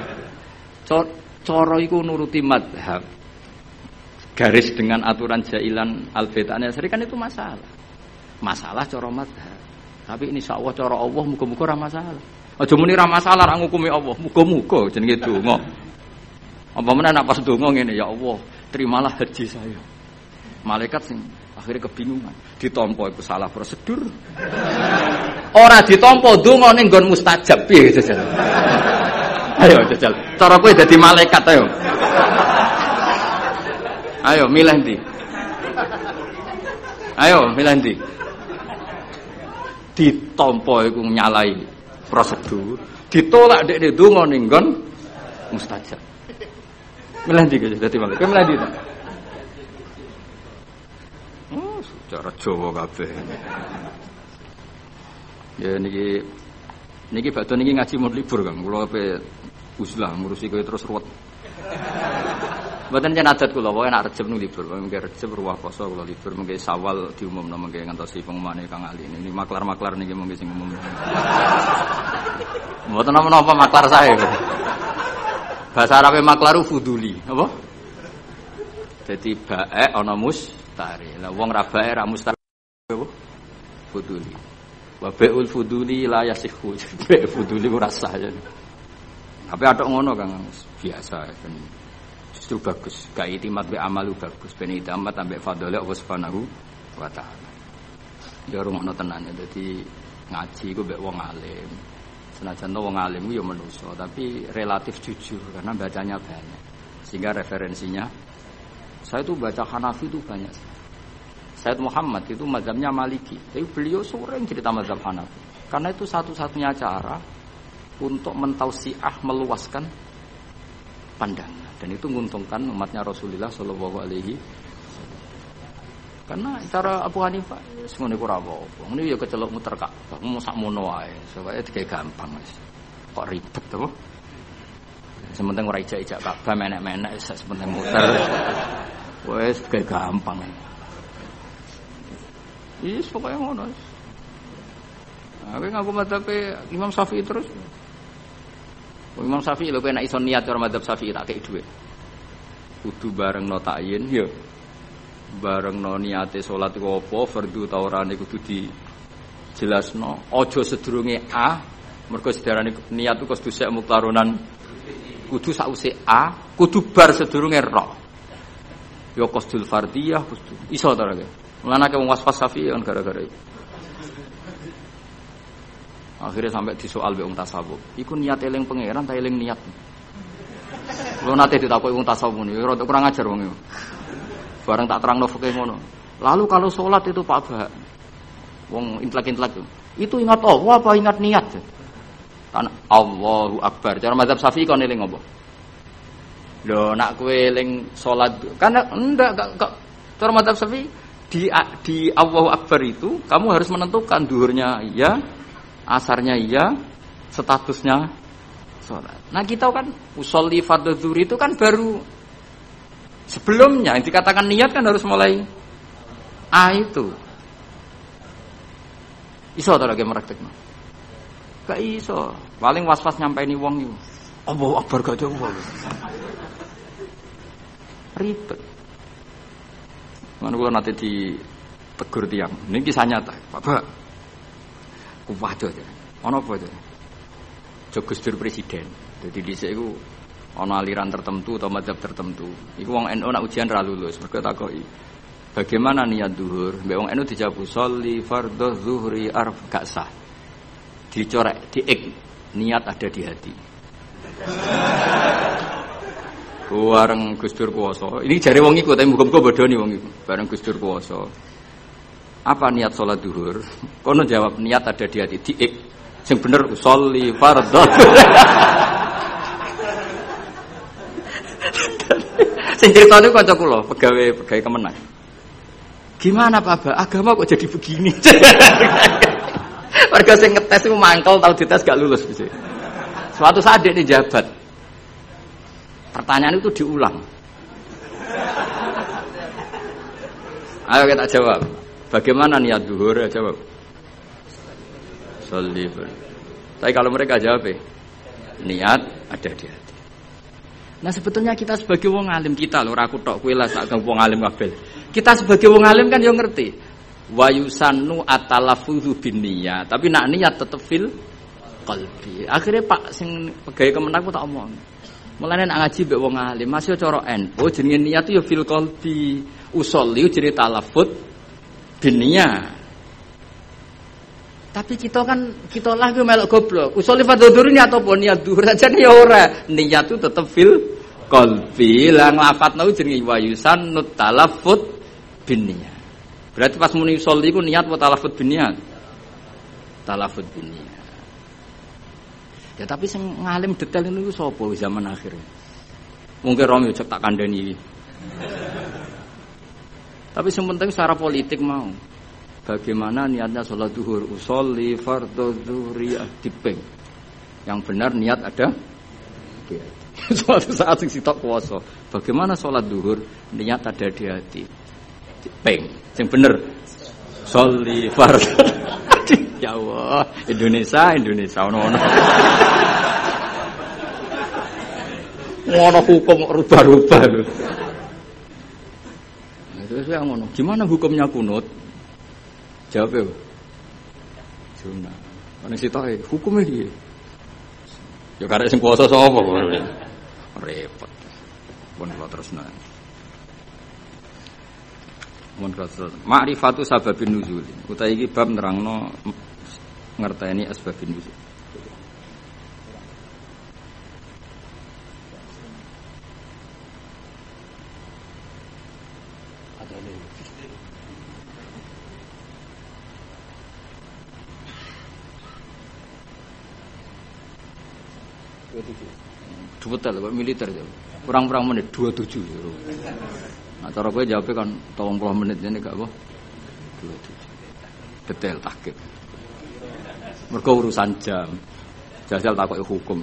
Cara iku nuruti mazhab. Garis dengan aturan jailan al-bait an yasari kan itu masalah. Masalah cara mazhab. Tapi insyaallah cara Allah muga-muga ora masalah. Aja muni ra masalah ra ngukumi Allah. Muga-muga jenenge donga. Apa meneh nek pas donga ngene ya Allah, terimalah haji saya. Malaikat sing akhirnya kebingungan. Ditampa iku salah prosedur. Ora ditampa donga ning nggon mustajab piye jajal. Ayo jajal. Cara kowe dadi malaikat ayo. Ayo milih ndi? Ayo milih ndi? Ditampa iku nyalai prosedur, ditolak dekne donga ning nggon mustajab. Milih ndi kok dadi malaikat? Kowe milih ndi? Oh, cara Jawa kabeh. Ya niki niki badhe niki ngaji mun libur Kang. Kula ape uzlah ngurusi kowe terus ruwet. Mboten yen adat kula wae nek Rejeb nu libur, mengke Rejeb ruwah poso kula libur, mengke Sawal diumumno mengke ngantosi pengumumane Kang Ali. Ini maklar-maklar niki mengke sing umum. Mboten napa-napa maklar saya. Bahasa Arabe maklaru fuduli, apa? Dadi bae ana mustari. Lah wong ra bae ra mustari apa? Fuduli. Wa bai'ul fuduli la yasihu. Bae fuduli ora sah ya. Tapi atok ngono Kang biasa kan. Justru bagus, gak itimat be amalu bagus, ben itimat ambek fadhole Allah Subhanahu wa taala. Ya rumono tenan ya, dadi ngaji iku mbek wong alim. Senajan wong alim ku ya manusa, tapi relatif jujur karena bacanya banyak. Sehingga referensinya saya itu baca Hanafi itu banyak. Sayyid Muhammad itu mazhabnya Maliki, tapi beliau sering cerita mazhab Hanafi. Karena itu satu-satunya cara untuk mentausiah meluaskan pandangan. Dan itu menguntungkan umatnya Rasulullah Shallallahu Alaihi Wasallam. Karena cara Abu Hanifah semuanya kurang apa. Ini ya kecelok muter kak, mau sak mono ae, supaya tiga gampang mas. Kok ribet tuh? Sementing orang ijak-ijak Ka'bah menek-menek, sementing muter. Wes tiga gampang. Iya, pokoknya ngono. Aku ngaku matape Imam Syafi'i terus. Imam Syafi'i lho kowe nek iso niat cara madzhab Syafi'i tak kei dhuwit. Kudu barengno takyin ya. Barengno niate salat iku apa, fardhu ta ora niku kudu dijelasno. Aja sedurunge A, mergo sedarane niat iku kudu sek muktaronan. Kudu sause A, kudu bar sedurunge Ra. Ya qasdul fardhiyah kudu. Iso ta ora kowe? Mulane wong waswas Syafi'i kan gara-gara itu. Akhirnya sampai disoal be wong tasawuf. Iku niat eling pangeran ta eling niat. Lho nate ditakoki wong tasawuf niku rada kurang ajar wong iku. Bareng tak terangno fikih ngono. Lalu kalau salat itu Pak Bah. Wong intelek-intelek itu ingat Allah apa ingat niat? Kan Allahu Akbar. Cara mazhab Syafi'i kon eling apa? Lho nak kowe eling salat kan ndak gak cara mazhab Syafi'i di di Allahu Akbar itu kamu harus menentukan duhurnya iya, asarnya iya, statusnya sholat. Nah kita kan usolli fardhu zuhri itu kan baru sebelumnya yang dikatakan niat kan harus mulai A itu. Iso ta lagi praktekno? Gak iso. Paling was-was nyampaini wong iku. Allahu Akbar gak ada wong. Ribet. Mana kula nate ditegur tiyang. Niki kisah nyata, Pak. Kuwajo ya. Ana apa to? Gus Dur presiden. Dadi dhisik iku ana aliran tertentu atau mazhab tertentu. Iku wong N U nak ujian ra lulus, mergo takoki. Bagaimana niat zuhur? Mbek wong N U dijawab sholli fardhu zuhri arf gak sah. Dicorek, diik niat ada di hati. Bareng Gus Dur kuwasa. Ini jare wong iku tapi muga-muga bodoni wong iku. Bareng Gus Dur kuwasa. Apa niat sholat duhur? Kono jawab niat ada di hati. Diik. Sing bener sholli fardhu. Sing critane kanca kula, pegawai-pegawai Kemenang. Gimana Pak Ba? Agama kok jadi begini? Warga sing ngetes iku mangkel tau dites gak lulus gitu. Suatu saat dia jabat. Pertanyaan itu diulang. Ayo kita jawab. Bagaimana niat duhur? Ya jawab. Sholli. Tapi kalau mereka jawab, niat ada di hati. Nah sebetulnya kita sebagai wong alim kita lho, ora aku tok kowe lah sak wong alim kabeh. Kita sebagai wong alim kan yo ngerti. Wa yusannu at-talaffuzu binniyat, tapi nak niat tetep fil qalbi. Akhirnya Pak sing pegawai Kemenang ku tak omong. Mulane nak ngaji mbek wong alim, masih cara N U jenenge niat yo fil qalbi. Usolli jenenge talaffuz binniyat. Tapi kita kan kita lah gue melok goblok. Usolli fardhu dhuhri niat apa niat dhuhur saja ya ora. Niat itu tetep fil qalbi. Lah nglafatno jenenge wa yusannu talaffuz binniyat. Berarti pas muni usolli ku niat apa talaffuz binniyat? Talaffuz binniyat. Ya tapi sing ngalim detail niku sapa zaman akhir. Mungkin Romi cek tak kandhani iki. Tapi yang penting secara politik mau. Bagaimana niatnya sholat duhur? Usolli fardhu zuhri diping. Yang benar niat ada. Suatu saat sing sitok kuwasa. Bagaimana sholat duhur? Niat ada di hati. Peng, sing bener. Sholli fardhu. Ya Allah, Indonesia, Indonesia ono-ono. Ngono hukum rubah-rubah lho. Nah, itu saya ngono. Gimana hukumnya kunut? Jawab ya. Sunah. Ana sitoke hukume piye? Ya karek sing kuwasa sapa kok. Repot. Pun kula terusna. Mun kula ma'rifatu sababin nuzul. Utawi iki bab nerangno ngerteni asbabun nuzul. Dua tel, militer jauh. Kurang-kurang menit dua tujuh. Nah, cara gue jawabnya kan tolong puluh menit ini gak apa? Dua tujuh. Detail takik. Mereka urusan jam. Jajal takut hukum.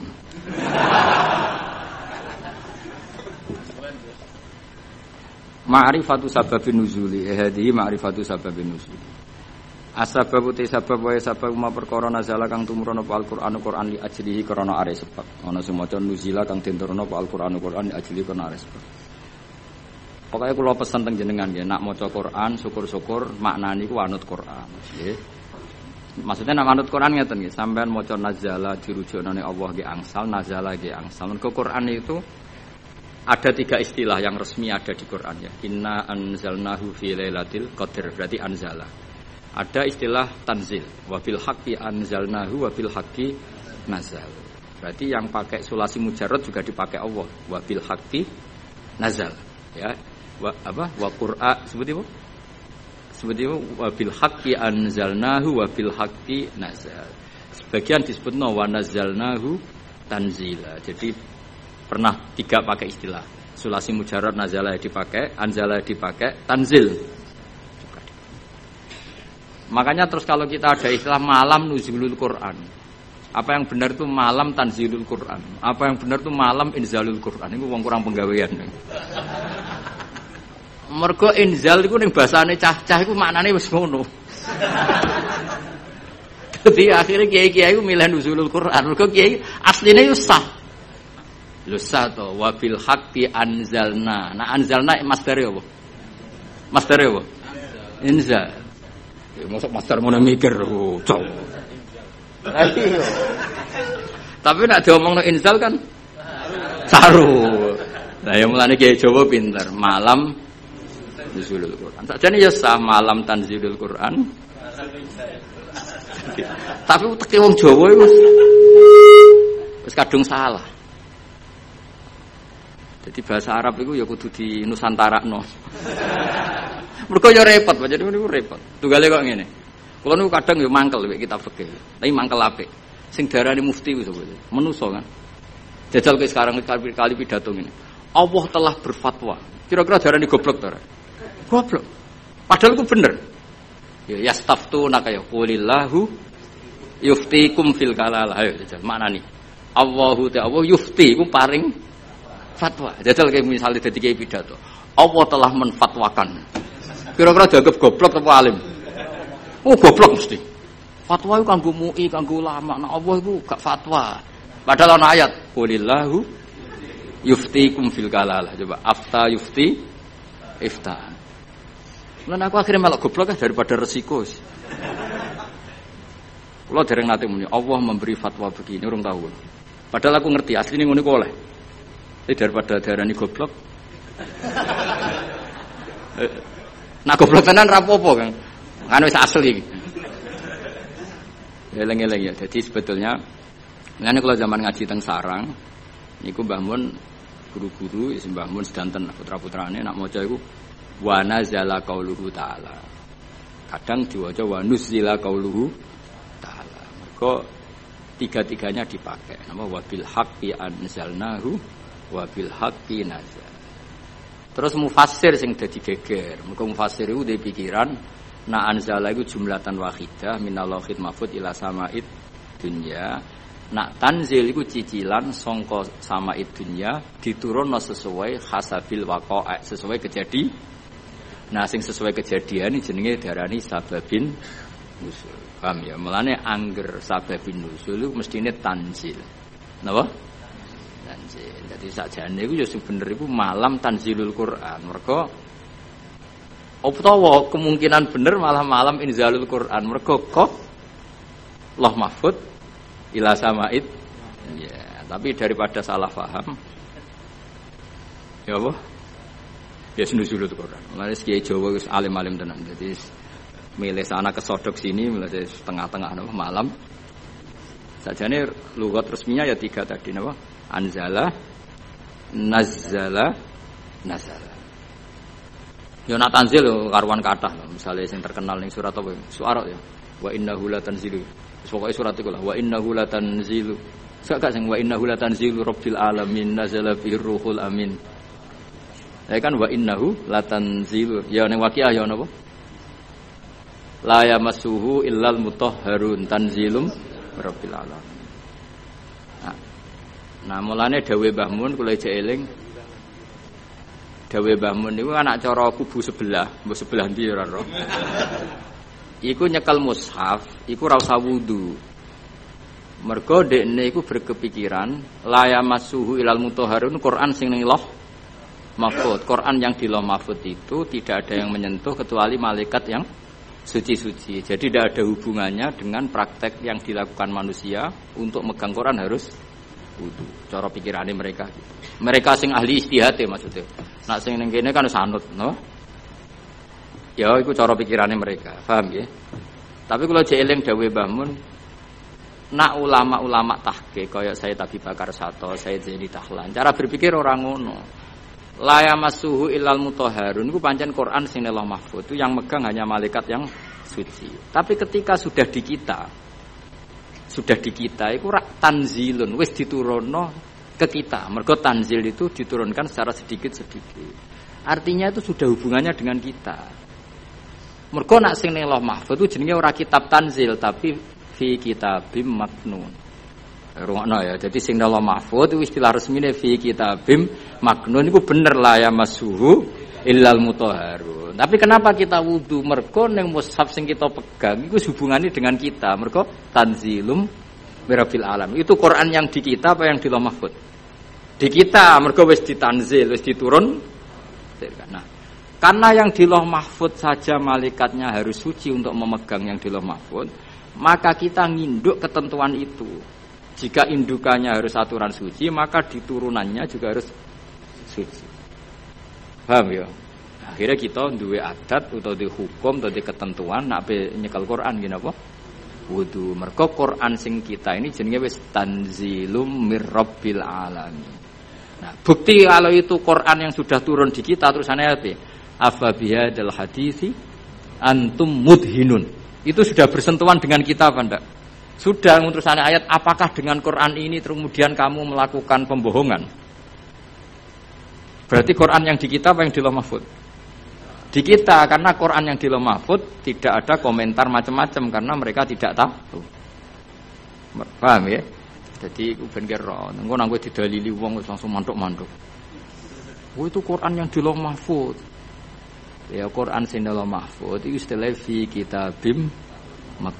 Ma'rifatu sababin nuzuli. Hadihi ma'rifatu sababin nuzuli. Asbab uti sabab wae sabab ma perkara nazala kang tumurun apa Al-Qur'an Qur'an li ajlihi krana are sebab. Ana semaca nuzila kang tinturuna apa Al-Qur'an Qur'an li ajlihi krana are sebab. Pokoke kula pesen teng jenengan nggih, nak maca Qur'an syukur-syukur maknane iku anut Qur'an, nggih. Maksudnya nak anut Qur'an ngeten nggih, sampean maca nazala dirujukane Allah nggih angsal, nazala nggih angsal. Mergo Qur'an itu ada tiga istilah yang resmi ada di Qur'an ya. Inna anzalnahu fi lailatul qadar, berarti anzala. Ada istilah tanzil, wa bil haqqi anzalnahu wa bil haqqi nazal. Berarti yang pakai sulasi mujarrad juga dipakai Allah, wa bil haqqi nazal. Ya, wa apa? Wa qur'a seperti apa? Seperti apa? Wa bil haqqi anzalnahu wa bil haqqi nazal. Sebagian disebutna wa nazalnahu tanzila. Jadi pernah tiga pakai istilah. Sulasi mujarrad nazala dipakai, anzala dipakai, tanzil. Makanya terus kalau kita ada istilah malam nuzulul Quran, apa yang benar itu malam tanzilul Quran, apa yang benar itu malam inzalul Quran. Ini wong kurang penggawean. Mergo inzal iku ning basane cah-cah iku maknane wis ngono. Jadi akhirnya kiai-kiai iku milih nuzulul Quran. Mergo kiai asline yo sah. Lho sah to wa bil haqqi anzalna. Nah anzalna masdare apa? Masdare apa? Inzal. Masuk master mau mikir, oh, cow. Tapi nak diomong no inzal kan, saru. Nah yang mulanya kiai Jawa pintar, malam nuzulul Quran. Sajane ya sah malam tanzilul Quran. Tapi teki wong Jawa itu wis kadung salah. Jadi bahasa Arab itu ya kudu di Nusantarakno. Mergo ya repot, jadi niku repot. Tunggale kok ngene. Kula niku kadang ya mangkel mek kitab fikih. Tapi mangkel apik. Sing darani mufti ku sapa? Menusa kan. Jajal ke sekarang kali, kali pidato ngene. Allah telah berfatwa. Kira-kira darani goblok ta ora? Goblok. Padahal ku bener. Ya yastaftuna kaya qulillahu yuftikum fil kalalah. Ayo jajal maknani. Allahu ta'ala yufti ku paring fatwa. Jajal kayak misalnya dadi kiai pidato. Allah telah menfatwakan. Kira-kira dianggap goblok apa alim? Oh goblok mesti. Fatwa itu kanggo M U I, kanggo ulama. Nah Allah itu gak fatwa. Padahal ana ayat, qulillahu yuftikum fil kalalah. Coba afta yufti ifta. Lan aku akhirnya melok goblok daripada resiko. Kula dereng nate muni, Allah memberi fatwa begini, urung tahu. Padahal aku ngerti asline ngono kok oleh. Tapi daripada darani goblok. Nah goblok tenan ra apa-apa, Kang. Kan wis asli iki. Eleng-eleng ya. Jadi sebetulnya ngene kula zaman ngaji teng Sarang niku Mbah Mun guru-guru wis Mbah Mun sedanten putra-putrane nak maca iku wa nazala qauluhu ta'ala. Kadang diwaca wa nuzila qauluhu ta'ala. Mergo tiga-tiganya dipakai. Nama wa bil haqqi anzalnahu wa bil haqqi nazal. Terus mufassir sing dadi geger. Mergo mufassir iku duwe pikiran na anzala iku jumlatan wahidah minal lauhil mahfuz ila sama'id dunya. Nak tanzil iku cicilan sangka sama dunya diturunno sesuai hasabil waqa'a, sesuai kejadian. Nah sing sesuai kejadian iki jenenge darani sababin nusul. Paham ya? Mulane angger sababin nusul iku mestine tanzil. Napa? Tanzil. Dadi sakjane iku ya sing bener iku malam tanzilul Quran. Mergo utawa kemungkinan bener malah malam inzalul Quran. Mergo kok Allah mahfud ila samaid. Ya, tapi daripada salah paham. Ya apa? Ya nuzulul Quran. Mulane kiai Jawa wis alim-alim tenan. Dadi milih sana kesodok sini, milih tengah-tengah napa malam. Sajane lughat resminya ya tiga tadi napa? Anzala, nazzala, nazala. Ya nak tanzil karuan kathah. Misale sing terkenal ning surat apa? Suara ya. Wa innahu latanzilu. Pokoke surat iku lah wa innahu latanzilu. Sak gak sing wa innahu latanzilu rabbil alamin nazala fir ruhul amin. Ya kan wa innahu latanzilu. Ya ning Waqiah ya napa? La yamassuhu illal mutahharun tanzilum rabbil alamin. Nah, nah mulane dawuh Mbah Mun kula ijek eling. Dawuh Mbah Mun niku anak cara kubu sebelah, mbok sebelah ndi ora ro. Iku nyekel mushaf, iku ora usah wudu. Mergo dekne iku berkepikiran la yamassuhu illal mutahharun Quran sing ning loh mahfud. Quran yang di loh mahfud itu tidak ada yang menyentuh kecuali malaikat yang suci-suci. Jadi tidak ada hubungannya dengan praktek yang dilakukan manusia untuk megang Quran harus wudu. Cara pikirane mereka gitu. Mereka sing ahli ijtihad ya maksudnya. Nak sing ning kene kan sanut, no? Ya iku cara pikirane mereka. Paham ya? Tapi kalau jeeling dawuh Mbah Mun, nak ulama-ulama tahqiq kaya Sayyid Abi Bakar Sato, Sayyid Zaini Tahlan, cara berpikir orang ngono. La yamassuhu illal mutahharun iku pancen Quran sing Allah mahfuz itu yang megang hanya malaikat yang suci. Tapi ketika sudah di kita sudah di kita iku rak tanzilun wis diturunno ke kita. Mergo tanzil itu diturunkan secara sedikit-sedikit. Artinya itu sudah hubungannya dengan kita. Mergo nak sing ning Allah mahfuz itu jenenge ora kitab tanzil tapi fi kitabim maknun. Rungokno ya. Jadi sing Allah mahfuz itu istilah resmine fi kitabim maknun iku bener la ya masuhu illal mutahharun. Tapi kenapa kita wudu? Mergo ning mushaf sing kita pegang iku hubungannya dengan kita. Mergo tanzilum mirafil alam. Itu Quran yang di kita apa yang di Allah mahfuz? Di kita. Mergo wis ditanzil, wis diturun. Nah, karena yang di Lauh Mahfuz saja malaikatnya harus suci untuk memegang yang di Lauh Mahfuz, maka kita nginduk ketentuan itu. Jika indukannya harus aturan suci, maka diturunannya juga harus suci. Paham ya? Akhirnya kita duwe adat atau di hukum atau di ketentuan nak be nyekel Quran gini apa? Wudu. Mergo Quran sing kita ini jenenge wis tanzilum mirabbil alamin. Nah, bukti kalau itu Quran yang sudah turun di kita terusannya apa? Afa bihadzal haditsi antum mudhinun. Itu sudah bersentuhan dengan kita apa enggak? Sudah terusannya ayat apakah dengan Quran ini kemudian kamu melakukan pembohongan? Berarti Quran yang di kita apa yang di Lauh Mahfuz? Di kita, karena Quran yang di Lauh Mahfuz tidak ada komentar macam-macam karena mereka tidak tahu. Paham ya? Jadi ben kira engko nang kowe didalili wong langsung mantuk-mantuk. Oh itu Quran yang di Lauh Mahfuz. Ya Quran sing di Lauh Mahfuz itu istilah fi kitabim mak.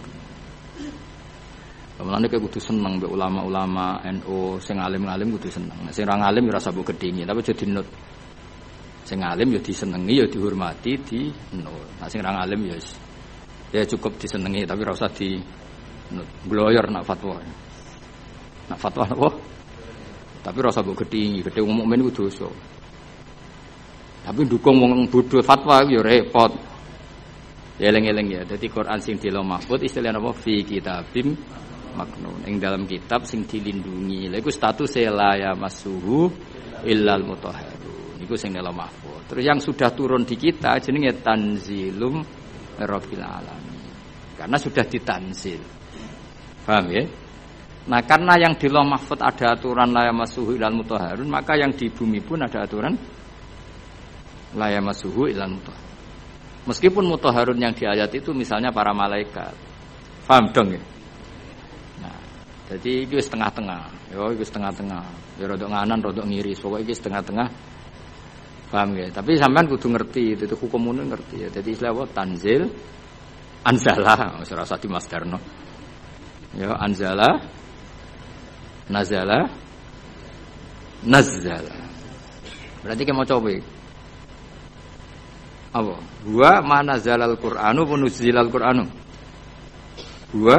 Mulane kowe kudu seneng mbek ulama-ulama N U sing alim-alim kudu seneng. Nek sing ora alim ya ora sabuk gedhingi, tapi aja dinut. Sing alim ya disenengi ya dihormati di nut. Nek sing ora alim ya ya cukup disenengi tapi ora usah di nut. Gloyor nak fatwa. Nak fatwa apa? Tapi rasa mbok gedhingi, gedhe wong mukmin iku dosa. Tapi ndukung wong bodho fatwa iku ya repot. Ya eling-eling ya. Dadi Quran sing di Lauh Mahfuz istilahnya apa? Fi kitabim maknun. Ing dalam kitab sing dilindungi. Lha iku status la ya masuhu illal mutahharun. Iku sing di Lauh Mahfuz. Terus yang sudah turun di kita jenenge tanzilum rabbil alamin. Karena sudah ditanzil. Paham ya? Nah karena yang di Lauh Mahfuz ada aturan la yamassuhu illal mutahharun, maka yang di bumi pun ada aturan la yamassuhu illal mutahharun. Meskipun mutahharun yang di ayat itu misalnya para malaikat. Paham dong ya? Nah, Jadi iki wis tengah-tengah. Yo iki wis tengah-tengah. Ya rodok nganan, rodok ngiri. Pokoke iki wis tengah-tengah. Paham ya? Tapi sampean kudu ngerti itu, itu hukum umum ngerti ya. Jadi istilah apa? Tanzil, anzala, wis ora usah dimasdarno. Ya anzala, nazala, nazzala. Berarti kita mau coba. Apa? Gua mana zalal Qur'anu punuzilal Qur'anu. Gua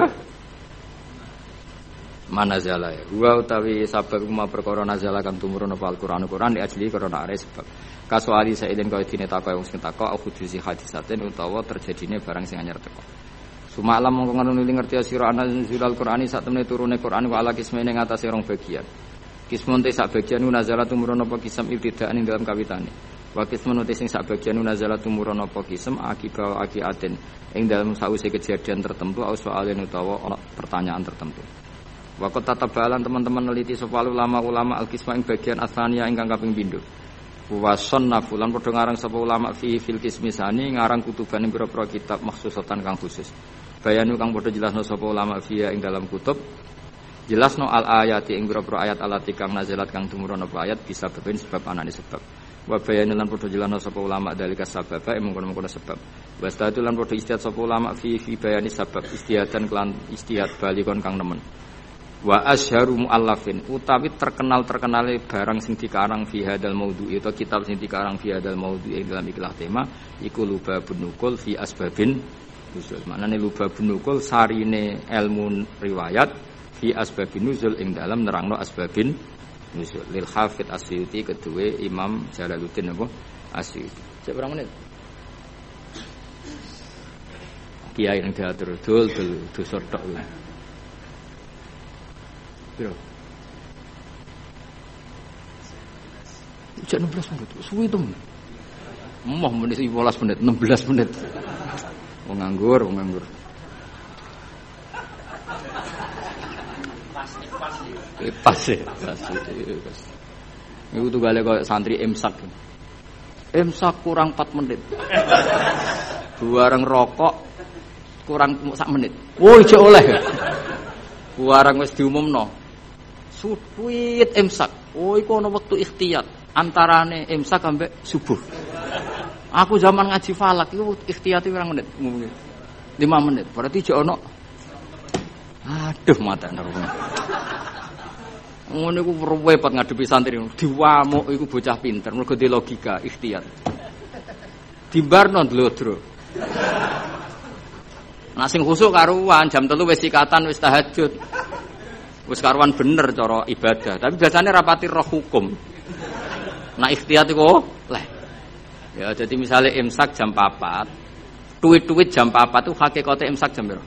mana zala ya. Gua utawi sabab kuma perkara nazala kang tumurun apa Al-Qur'anu Qur'an di ajli karena are sebab. Kasuali saiden kaya dine takok wong sing takok aku dusi hadisaten utawa terjadine barang sing anyar teko. Sumalam mongko ngono ngerti sira ana zilal Qur'ani sak temene turune Qur'an wa ala kismene ngatasé rong bagian. Kismun te sak bagian nazala tumurun apa kisam ibtidaan ing dalam kawitane. Wa kismun te sing sak bagian nazala tumurun apa kisam akiba akiaten ing dalam sause kejadian tertentu au soalen utawa ana pertanyaan tertentu. Wa qad tatabalan teman-teman neliti sapa ulama-ulama al-kisma ing bagian asania ingkang kaping pindho. Wa sunnafu lan padha ngarang sapa ulama fi fil kismisani ngarang kutuban ing pira-pira kitab maksusatan kang khusus. Bayanu kang padha jelasno sapa ulama fiya ing dalam kutub jelasno al ayati ing pira-pira ayat alati kang nazalat kang tumurun apa ayat bisa beben sebab anane sebab. Wa bayanu lan padha jelasno sapa ulama dalika sababa ing mengkono-mengkono sebab. Wastatu lan padha istihad sapa ulama fi fi bayani sabab istihadan kelan istihad balikon kang nemen. Wa asharu muallafin utawi terkenal-terkenale barang sing dikarang fi hadal maudhu itu kitab sing dikarang fi hadal maudhu ing dalam ikilah tema iku lubabun nukul fi asbabin nuzul. Maknane lubabun nukul sarine ilmu riwayat fi asbabin nuzul ing dalam nerangno asbabin nuzul. Lil Hafidz Asyuti kedue Imam Jalaluddin apa Asyuti. Cek berapa menit? Kiai nang diatur dul dul dusur tok. Piro? Jam enam belas menit. Suwi to. Moh menit lima belas menit, enam belas menit. Wong nganggur, wong nganggur. Pasti pasti. Pasti, pasti. Iku tugale kok santri imsak. Imsak kurang empat menit. Bareng rokok kurang sak menit. Woi, jek oleh. Bareng wis diumumno. Suwit imsak. Oh iku ana wektu ikhtiyat antarane imsak sampai subuh. Aku zaman ngaji falak iku ikhtiyate pirang menit? lima menit. Berarti jek ana aduh mata nang. Ngono iku repot ngadepi santri. Diwamuk iku bocah pinter mergo di logika ikhtiyat. Dibarno ndlodro. Nah sing khusuk karuan jam telu wis sikatan wis tahajud. Wis karuan bener cara ibadah, tapi biasanya rapati roh hukum. Nah ikhtiyat iku leh. Ya jadi misalnya imsak jam papat, tuwit-tuwit jam papat tuh hakikate imsak jam piro?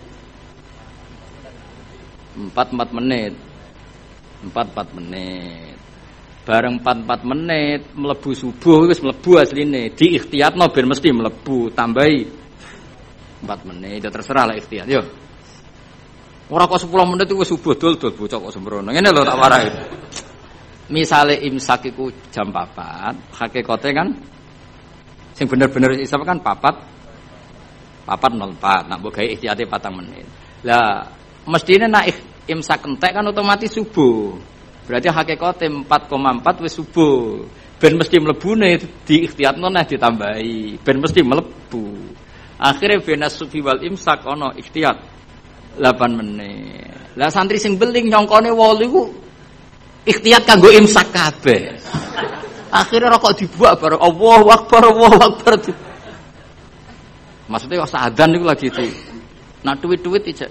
empat empat menit. empat empat menit. Bareng empat empat menit mlebu subuh wis mlebu asline. Di ikhtiyatno ben mesti mlebu, tambahi empat menit. Ya terserah lah ikhtiyat. Yo. Ora kok sepuluh menit itu wis subuh dul-dul bocah kok sembrono. Ngene lho tak warai. Misale imsak iku jam papat, hakikate kan sing bener-bener isap kan papat papat nol empat. Nak mbok gawe ikhtiyate patang menit. Lah mestine nak imsak entek kan otomatis subuh. Berarti hakikate empat koma empat wis subuh. Ben mesti mlebune di ikhtiyatno nah ditambahi. Ben mesti mlebu. Akhire benas sufi wal imsak ana ikhtiyat delapan menit. Lah santri sing beling nyongkone wolu iku ikhtiyat kanggo imsak kabeh. Akhire rokok dibuak bareng Allahu Akbar Allahu Akbar. Maksudnya kok adzan niku lagi itu. Nah duit-duit ijek.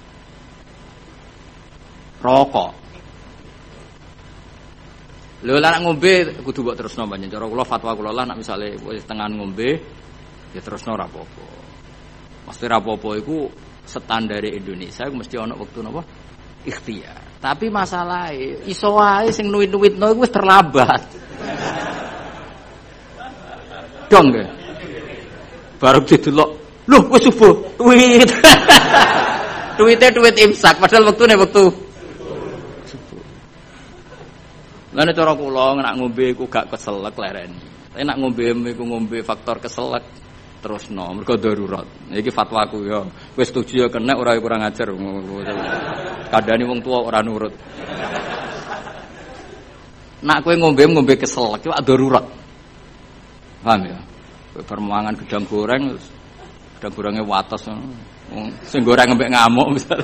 Rokok. Lho lah ngombe kudu mbok terusno banyak cara kula fatwa kula lah nek misale wis tengah ngombe ya terusno ora apa-apa. Mesti ora apa-apa iku standar Indonesia mesti ana wektu napa ikhtiyar. Tapi masalahe iso wae sing nuwit-nuwitno iku wis terlambat. Dong nggih. Baru didelok, lho wis subuh, tweet. Tweete tweet imsak padahal wektune wektu subuh. Lah nek cara kula nek ngombe iku gak keselek lereni. Tapi nek ngombe iku ngombe faktor keselek terusno mergo darurat. Iki fatwaku ya. Wis setuju ya kena ora kurang ajar. Kadane wong tua ora nurut. Nak kowe ngombe ngombe kesel, ki wak darurat. Paham ya? Kowe permangan gedang goreng, gedang gorenge wates. Sing goreng ngembek ngamuk misalnya.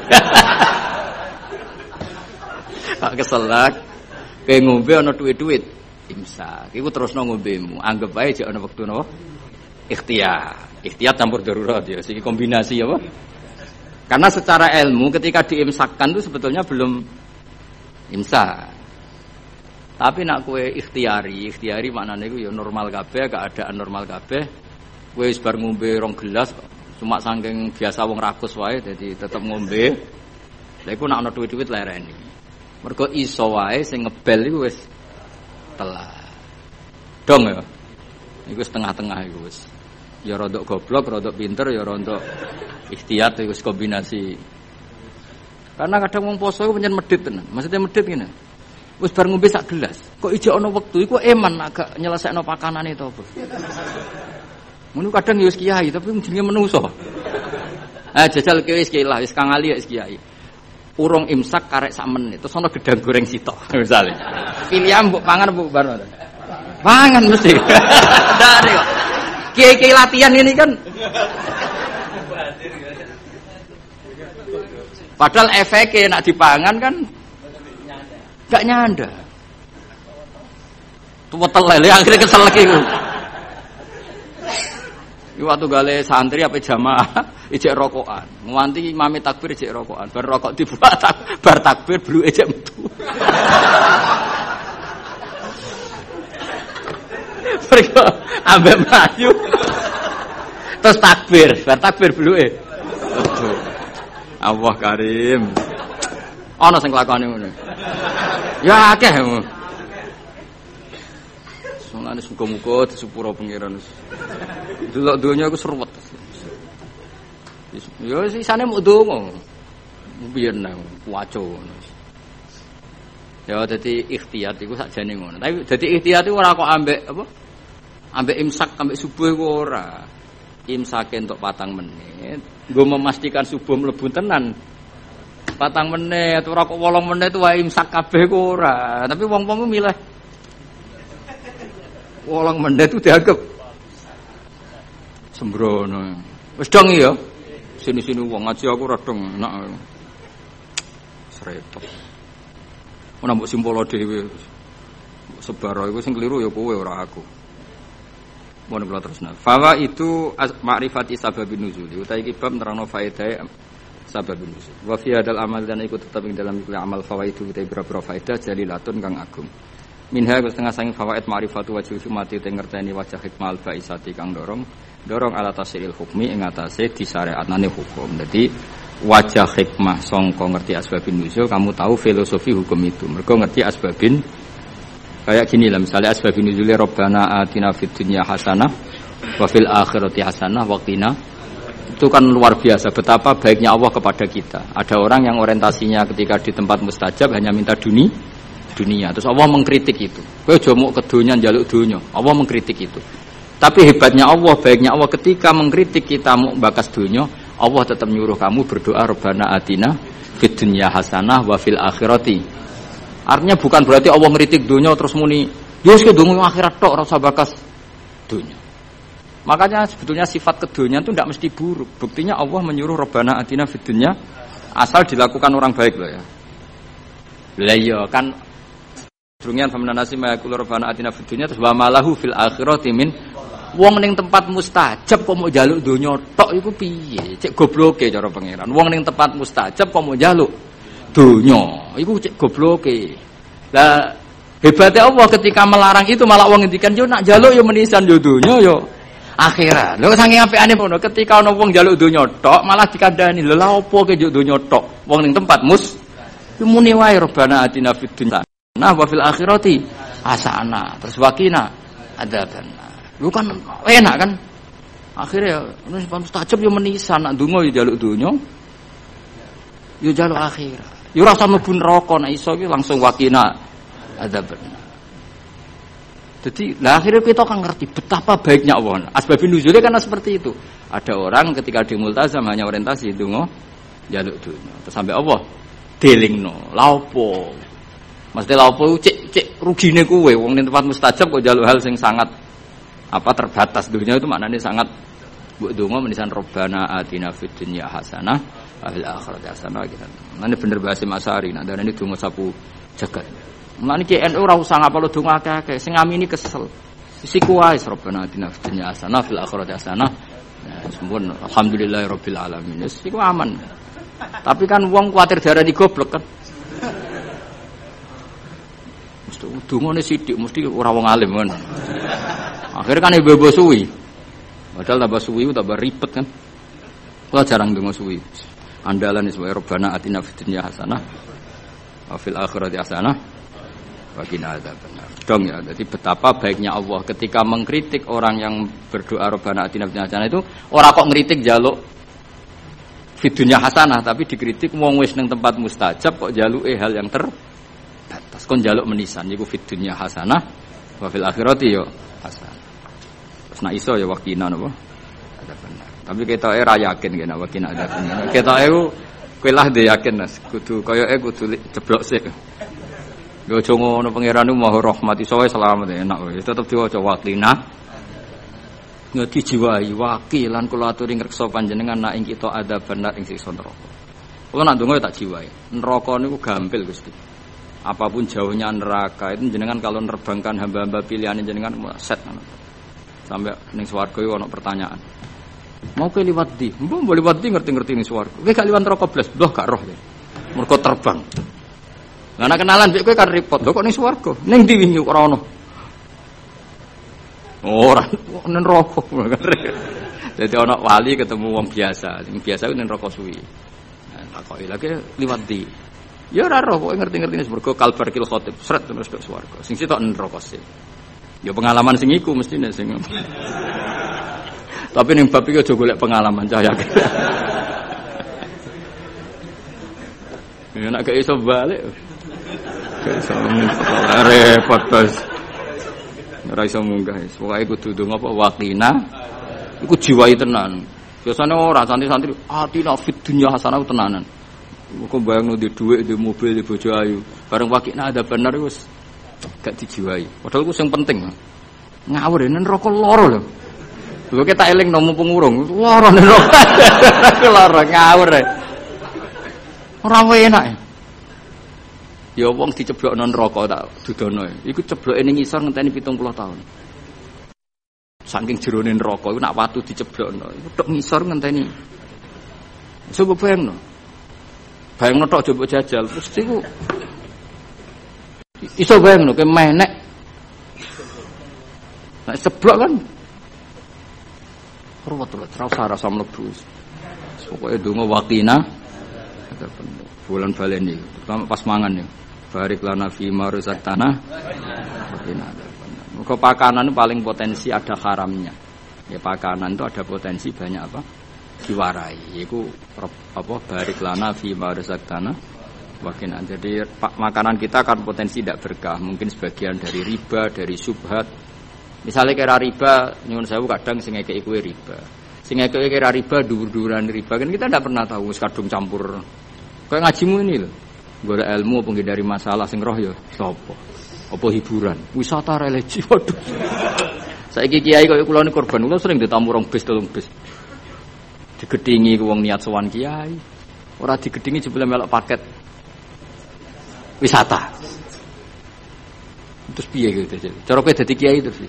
Tak keselak. Kowe ngombe ana duit-duit. Imsak. Iku terusno ngombemu. Anggap ae jek ana wektu napa? Ikhtiar. Ikhtiar campur darurat ya. Siki kombinasi apa? Karena secara ilmu ketika diimsakkan itu sebetulnya belum imsak. Tapi nak kowe ikhtiari, ikhtiari maknane iku ya normal kabeh, keadaan normal kabeh. Kowe wis bar ngombe rong gelas cuma saking biasa wong rakus wae dadi tetep ngombe. Lha iku nak ana duit-duit lereni. Mergo iso wae sing ngebel iku wis telah. Dong ya. Iku setengah-tengah iku wis. Ya rodok goblok, rodok pinter, ya rodok ikhtiyat iku kombinasi. Karena kadang wong poso iku pancen medhit tenan. Maksudnya medhit ngene. Wis bar ngombe sak gelas. Kok ijo ana wektu iku eman agak nyelesekno pakanane to apa. Ngono kadang ya wis kiai tapi jenenge menungso. Ah jajal kowe wis kiai lah, wis kang ali wis kiai. Urung imsak karek sak menit terus ana gedang goreng sitok misale. Pilihan mbok pangan mbok bar. Pangan mesti. Dari kok. Kiai-kiai latihan ini kan. Padahal efeknya nak dipangan kan gak nyanda. Tuwetel lele akhirnya kesel lagi. Iki waktu gale santri apa jamaah ijek rokokan. Nganti imame takbir ijek rokokan. Bar rokok dibuka tak bar takbir bluke ijek metu. Mereka ambek melayu terus takbir, bar takbir bluke. Allah Karim. Ana sing lakone ngono. Ya akeh. Sunane muga-muga disepuro pangeran. Delok donya aku seruwet. Ya sisane muk donga. Biyen nang waco ngono. Ya dadi ikhtiyat iku sakjane ngono. Tapi dadi ikhtiyat iku ora kok ambek apa? Ambek imsak ambek subuh iku ora. Imsake entuk patang menit. Nggo memastikan subuh mlebu tenan. Patang menit ora kok wolong menit wae imsak kabeh ku ora. Tapi wong-wong milih wolong menit itu dianggap sembrono. Wis dong ya. Sini-sini wong ngaji aku ra dong enak. Srepet. Ora mbok simpolo dhewe. Sebaro iku sing keliru ya kowe ora aku. Mun kula terusna. Fawa itu ma'rifati sababin nuzul. Utawi iki bab nerangno faedahe sababin nuzul. Wa fi hadal amal dan ikut tetep ing dalam iku amal fawaidu utawi boro-boro faedah jalilatun kang agung. Minha setengah saking fawaid ma'rifatu wajib sumati te ngerteni wajah hikmah al-faisati kang dorong dorong ala tasilil hukmi ing atase disyariatane hukum. Dadi wajah hikmah sangka ngerti asbabin nuzul kamu tahu filosofi hukum itu. Mergo ngerti asbabin kayak gini lah misalnya asbabun nuzuli Rabbana atina fid dunya hasanah wa fil akhirati hasanah wa qina. Itu kan luar biasa betapa baiknya Allah kepada kita. Ada orang yang orientasinya ketika di tempat mustajab hanya minta dunia, dunia. Terus Allah mengkritik itu. Kowe aja muk ke dunya njaluk dunya. Allah mengkritik itu. Tapi hebatnya Allah, baiknya Allah ketika mengkritik kita mau bakas dunya, Allah tetap nyuruh kamu berdoa Rabbana atina fid dunya hasanah wa fil akhirati. Artinya bukan berarti Allah ngeritik dunia terus muni, ya wis kedungu akhirat tok ora usah bakas dunia. Makanya sebetulnya sifat kedunya itu tidak mesti buruk. Buktinya Allah menyuruh Rabbana atina fid dunya asal dilakukan orang baik loh ya. Lah iya kan durungian famana nasi mayaqul Rabbana atina fid dunya terus wa malahu fil akhirati min wong ning tempat mustajab kok mau njaluk dunya tok iku piye? Cek gobloke cara pangeran. Wong ning tempat mustajab kok mau njaluk dunya iku cek gobloke. Lah hebatnya Allah ketika melarang itu malah wong ngendikan yo nak njaluk yo menisan yo dunya yo akhirat. Lho saking apikane ngono ketika ana wong njaluk dunya tok malah dikandani lha lha opo ke njaluk dunya tok wong ning tempat mus muni wae Rabbana atina fid dunya nah wa fil akhirati hasanah terus waqina adzabannar. Lu kan enak kan akhirnya wis mustajab yo menisan nak donga yo njaluk dunya yo njaluk akhirat. Yo ora usah mlebu neraka nek iso iki langsung waqina adzabannar. Jadi, lah akhirnya kita kan ngerti betapa baiknya Allah. Asbabun nuzulnya karena seperti itu. Ada orang ketika di multazam hanya orientasi donga njaluk dunya. Terus sampai Allah delingno. Lha opo? Mesti lha opo cek cek rugine kowe wong ning tempat mustajab kok njaluk hal sing sangat apa terbatas. Dunia itu maknanya sangat mbok donga menisan Rabbana atina fid dunya hasanah wa fil akhirati hasanah gitu. Mane bener bahasa Masari nah dan ini donga sapu jagat. Mane ki N U ora usah ngapalo donga akeh-akeh sing ngamini kesel. Siku wae Rabbana atina fid dunya hasanah fil akhirati hasanah. Ya, sempun alhamdulillahirabbil alamin. Wis iku aman. Tapi kan wong kuwatir darani goblok kan. Mesti dungane sithik mesti ora wong alim kan. Akhirnya kan ibu-ibu suwi. Padahal tambah suwi tambah ribet kan. Kula jarang donga suwi. Andalan is wa rabbana atina fid dunya hasanah wa fil akhirati hasanah wa qina adzabannar. Dong ya, jadi betapa baiknya Allah ketika mengkritik orang yang berdoa Rabbana atina fid dunya hasanah itu ora kok ngritik njaluk fid dunya hasanah tapi dikritik wong wis ning tempat mustajab kok njaluke hal yang terbatas. Kon njaluk menisan iku fid dunya hasanah wa fil akhirati yo hasanah. Terus nek iso ya wakina napa? Ada benar. Tapi ketoke ra yakin kena wakina ada benar. Ketoke kowe lah dhe yakin Mas, kudu koyoke kudu ceblok sik. Yo aja ngono pangerane Maha Rahmat iso wae selamat enak wae. Tetep diwaca wakina. Ngeti jiwai wakilan kula aturi ngreksa panjenengan nak ing kita ada benar ing siksa neraka. Kula nak ndonga tak jiwai. Neraka niku gampil Gusti. Apapun jauhnya neraka itu jenengan kalau nerbangkan hamba-hamba pilihan jenengan set sampai ning swarga iku ana pertanyaan. Mau ke liwat di, mbok boleh liwat di ngerti-ngerti ning swarga. Kowe gak liwat neraka blas, mbah gak roh ya. Mergo terbang. Lah nek kenalan mbek kowe kan repot. Lho kok ning swarga? Ning ndi wingi ora ono. Ora ning neraka. Dadi ana wali ketemu wong biasa, sing biasa ning neraka suwi. Nah, takoki lagi liwat di. Ya ora roh kok ngerti-ngerti ning swarga kalbar kil khatib, sret terus tok swarga. Sing sitok neraka sih. Ya pengalaman sing iku mestine sing. Tapi ning bab iki aja golek pengalaman cah yakin. Ya nek gak iso balik. Gak iso repot bos. Ora iso munggah. Pokoke kudu ndonga apa waqina. Iku jiwai tenan. Biasane ora santri-santri atina fid dunya hasanah tenanan. Kok bayangno di dhuwit, di mobil, di bojo ayu. Bareng waqina ada bener wis gak dijiwai. Padahal ku sing penting. Ngawur nen neraka loro lho. Lho kita eling nomu pengurung, loro nen neraka. Loro ngawur. Ora enak. Ya wong diceblokno neraka tak dudono. Iku cebloke ning isor ngenteni pitung puluh tahun. Saking jerone neraka iku nak watu diceblokno. Iku tok ngisor ngenteni. Coba bayangno. Bayangno tok coba jajal, mesti ku iso bayangno ke menek. Nek ceblok kan. Ruwet-ruwet ra usah rasa mlebu. Pokoke donga waqina bulan baleni, terutama pas mangan ya. Barik lana fi ma razaqtana. Waqina. Muga pakanan paling potensi ada haramnya. Ya pakanan itu ada potensi banyak apa? Diwarai. Yaiku apa barik lana fi ma razaqtana. Waqina. Jadi makanan kita kan potensi tidak berkah, mungkin sebagian dari riba, dari syubhat. Misalnya kira riba, nyuwun sewu kadang sing ngekeki kuwi riba. Sing ngekeki kira riba dhuwur-dhuwuran riba kan kita tidak pernah tahu wis kadung campur. Kayak ngajimu ini lho. Golek ilmu apa dari masalah sing roh ya sapa? Apa hiburan? Wisata religi waduh. Saiki kiai kaya kula ni korban, kula sering ditamu rong bis telung bis. Digedhingi ku wong niat sowan kiai. Ora digedhingi jebule melok paket wisata. Terus piye gitu. Cara kowe dadi kiai terus.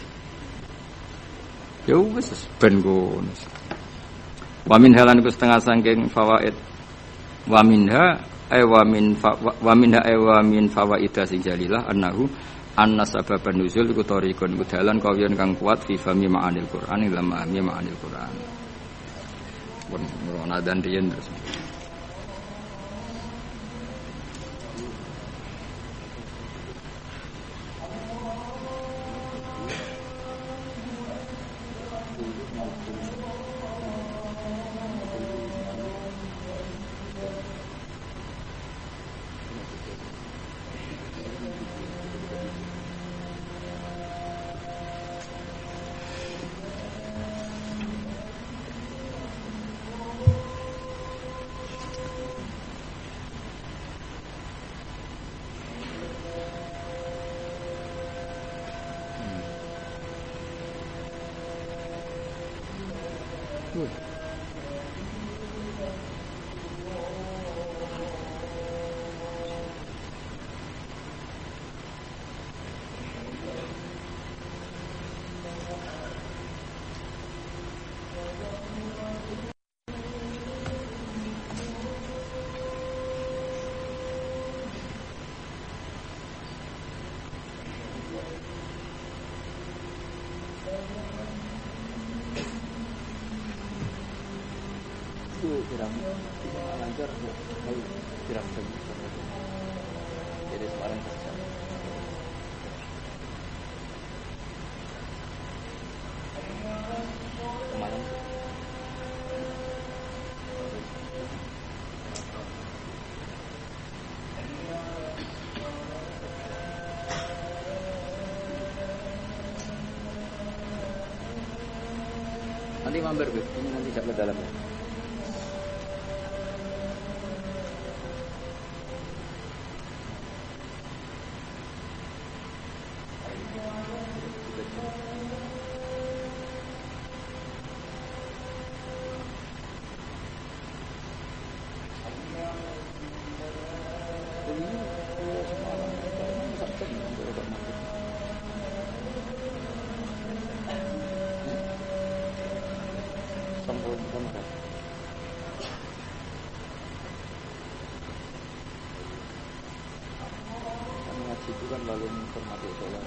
Ya wis ben ngono. Wa min halan ku setengah saking fawaid. Wa minha ay wa min wa minha ay wa min fawaida sing jalilah annahu anna sababan nuzul iku tariqun dalan kawiyan kang kuat fi fahmi ma'anil Qur'an ila ma'ani ma'anil Qur'an. Pun merono dan riyen terus. Kirang lancar kalau kirang jadi sekarang kerja kemarin nanti mampir Bu, ini nanti jak ke dalamnya. Itu kan lalu menghormati sholat.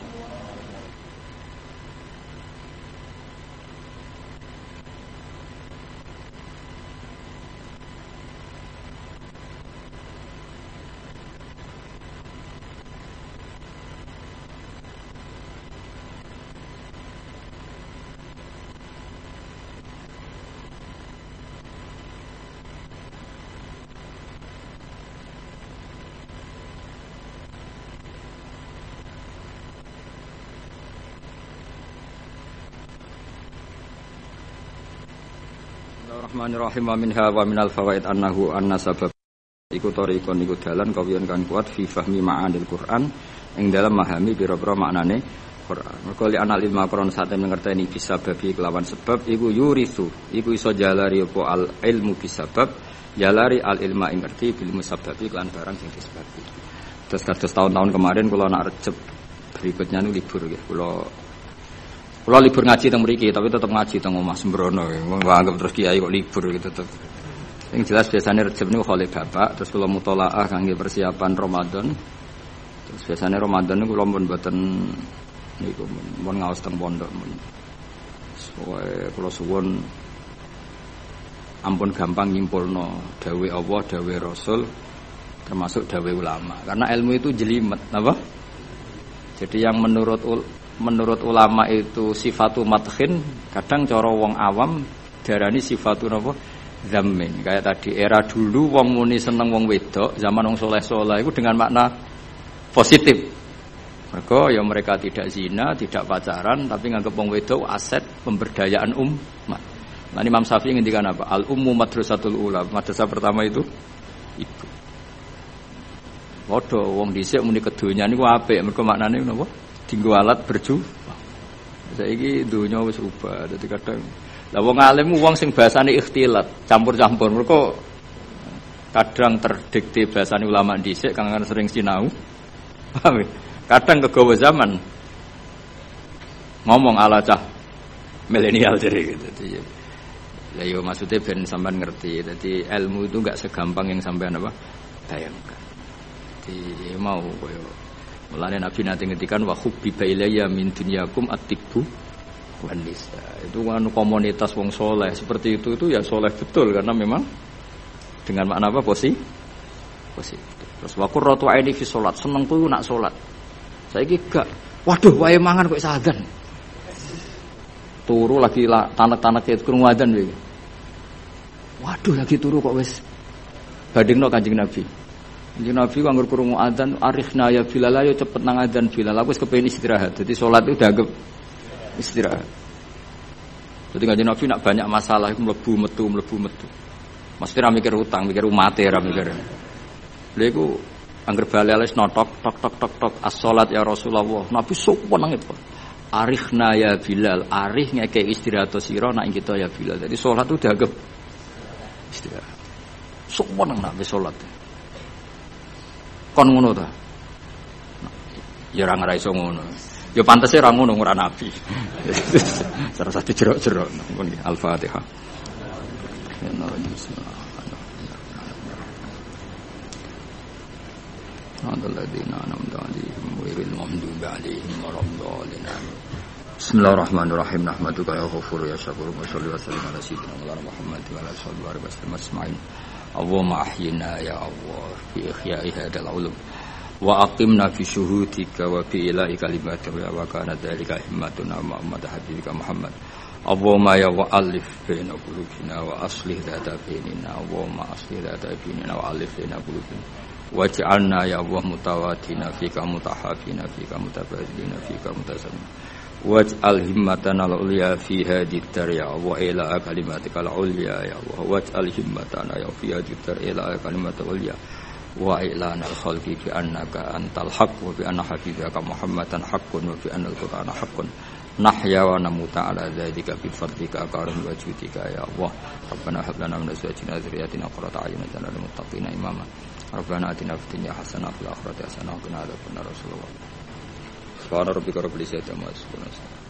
Bismillahirrahmanirrahim. Wa minha wa minal fawaid annahu anna sabab iku tariqon iku dalan kawiyan kan kuat fi fahmi ma'anil Qur'an ing dalam memahami pira-pira maknane Qur'an. Mergo li anal ilma Qur'an sate ngerteni bisa babi kelawan sebab iku yurisu iku iso jalari apa al ilmu bisabab jalari al ilma ing ngerti bil musabbabi kelan barang sing disebabi. Terus kados tahun-tahun kemarin kula nak Rejeb berikutnya nu libur nggih kula Kalau libur ngaji teng mriki, tapi tetap ngaji teng omah sembrono. Nggak anggap terus kiai kok libur gitu tetep. Yang jelas biasanya Rejab niku khole bapak, terus kula mutolaah kangge persiapan Ramadan. Terus biasanya Ramadan niku kula pun mboten niku pun ngaos teng pondok mun. Soale kula suwun ampun gampang nyimpulno dawuh Allah, dawuh Rasul termasuk dawuh ulama. Karena ilmu itu jelimet, napa? Jadi yang menurut menurut ulama itu sifatu madkhin, kadang cara wong awam darani sifatu napa zammin. Kayak tadi era dulu wong muni seneng wong wedok, zaman wong soleh-soleh itu dengan makna positif. Mergo ya mereka tidak zina, tidak pacaran, tapi nganggep wong wedok aset pemberdayaan umat. Nah, Imam Syafi'i ngendikan apa? Al ummu madrasatul ula. Madrasah pertama itu ibu. Padha wong dhisik muni kedonya niku apik, mergo maknane napa? Dinggo alat berju. Saiki donya wis ubah. Dadi kadang lah wong alim wong sing bahasane ikhtilat, campur-campur. Mergo kadang terdikte bahasane ulama dhisik kang sering sinau. Paham ya? Kadang kegawa zaman ngomong ala cah milenial jadi gitu. Jadi ya yo maksudnya ben sampean ngerti. Jadi ilmu itu enggak segampang yang sampean apa bayangkan. Jadi mau koyo mulane Nabi nanti ngetikan wa hubbiba ilayya min dunyakum at-tibbu wan nisa. Itu kan komunitas wong soleh seperti itu itu ya soleh betul karena memang dengan makna apa posi posi. Terus wa qurratu aini fi salat, seneng kuwi nak salat. Saiki gak. Waduh wae mangan kok sadan. Turu lagi tanek-tanek krungu adzan iki. Waduh lagi turu kok wis bandingno Kanjeng Nabi. Kanjeng Nabi kanggo krungu adzan arifna ya Bilal ayo cepet nang adzan Bilal. Aku wis kepengin istirahat. Jadi salat itu dianggap istirahat. Jadi Kanjeng Nabi nak banyak masalah iku mlebu metu mlebu metu. Mesti ra mikir utang, mikir umate ra mikir. Lha iku angger bali-alis notok tok tok tok tok as-salat ya Rasulullah. Nabi sok weneng itu. Arikhna ya Bilal, arih ngekek istirahat sira nak kita ya Bilal. Jadi salat itu dianggap istirahat. Sok meneng nak salat. Kon ngono ta? Ya ora ngara iso ngono. Ya pantese ora ngono ora nabi. Salah satu jerok-jerok ngono Al-Fatihah. Alladzina an'amta 'alaihim ghairil maghdubi 'alaihim waladdallin. Bismillahirrahmanirrahim. Nahmaduka ya ghafur ya syakur wa sholli wa sallim ala sayyidina Muhammad wa ala alihi wa sahbihi. Allahumma ahyina ya Allah fi ihya'i hadzal ulum wa aqimna fi syuhudika wa fi ilahi kalimatika wa kana dzalika himmatuna Muhammad habibika Muhammad. Allahumma ya wa'alif baina qulubina wa aslih dzata bainina. Allahumma aslih dzata bainina wa alif baina qulubina. Waj'alna ya Allah mutawatina fika mutahafina fika mutabadilina fika mutasammin. Waj'al himmatana al-ulya fi hadhihi ad-dar ya Allah ila kalimatika al-ulya ya Allah. Waj'al himmatana ya fi hadhihi ad-dar ila kalimatika al-ulya wa ilana al-khalqi bi annaka antal haqq wa bi anna habibaka Muhammadan haqqun wa bi anna al-qur'ana haqqun. Nahya wa namuta ala dzalika bi fadlika karim wa judika ya Allah. Rabbana hab lana min azwajina wa dhurriyyatina qurrata a'yunin waj'alna lil muttaqina imama. Rabbana atina fid dunya hasanah wa fil akhirati hasanah wa qina adzabannar. Subhana rabbika rabbil izzati amma yasifun.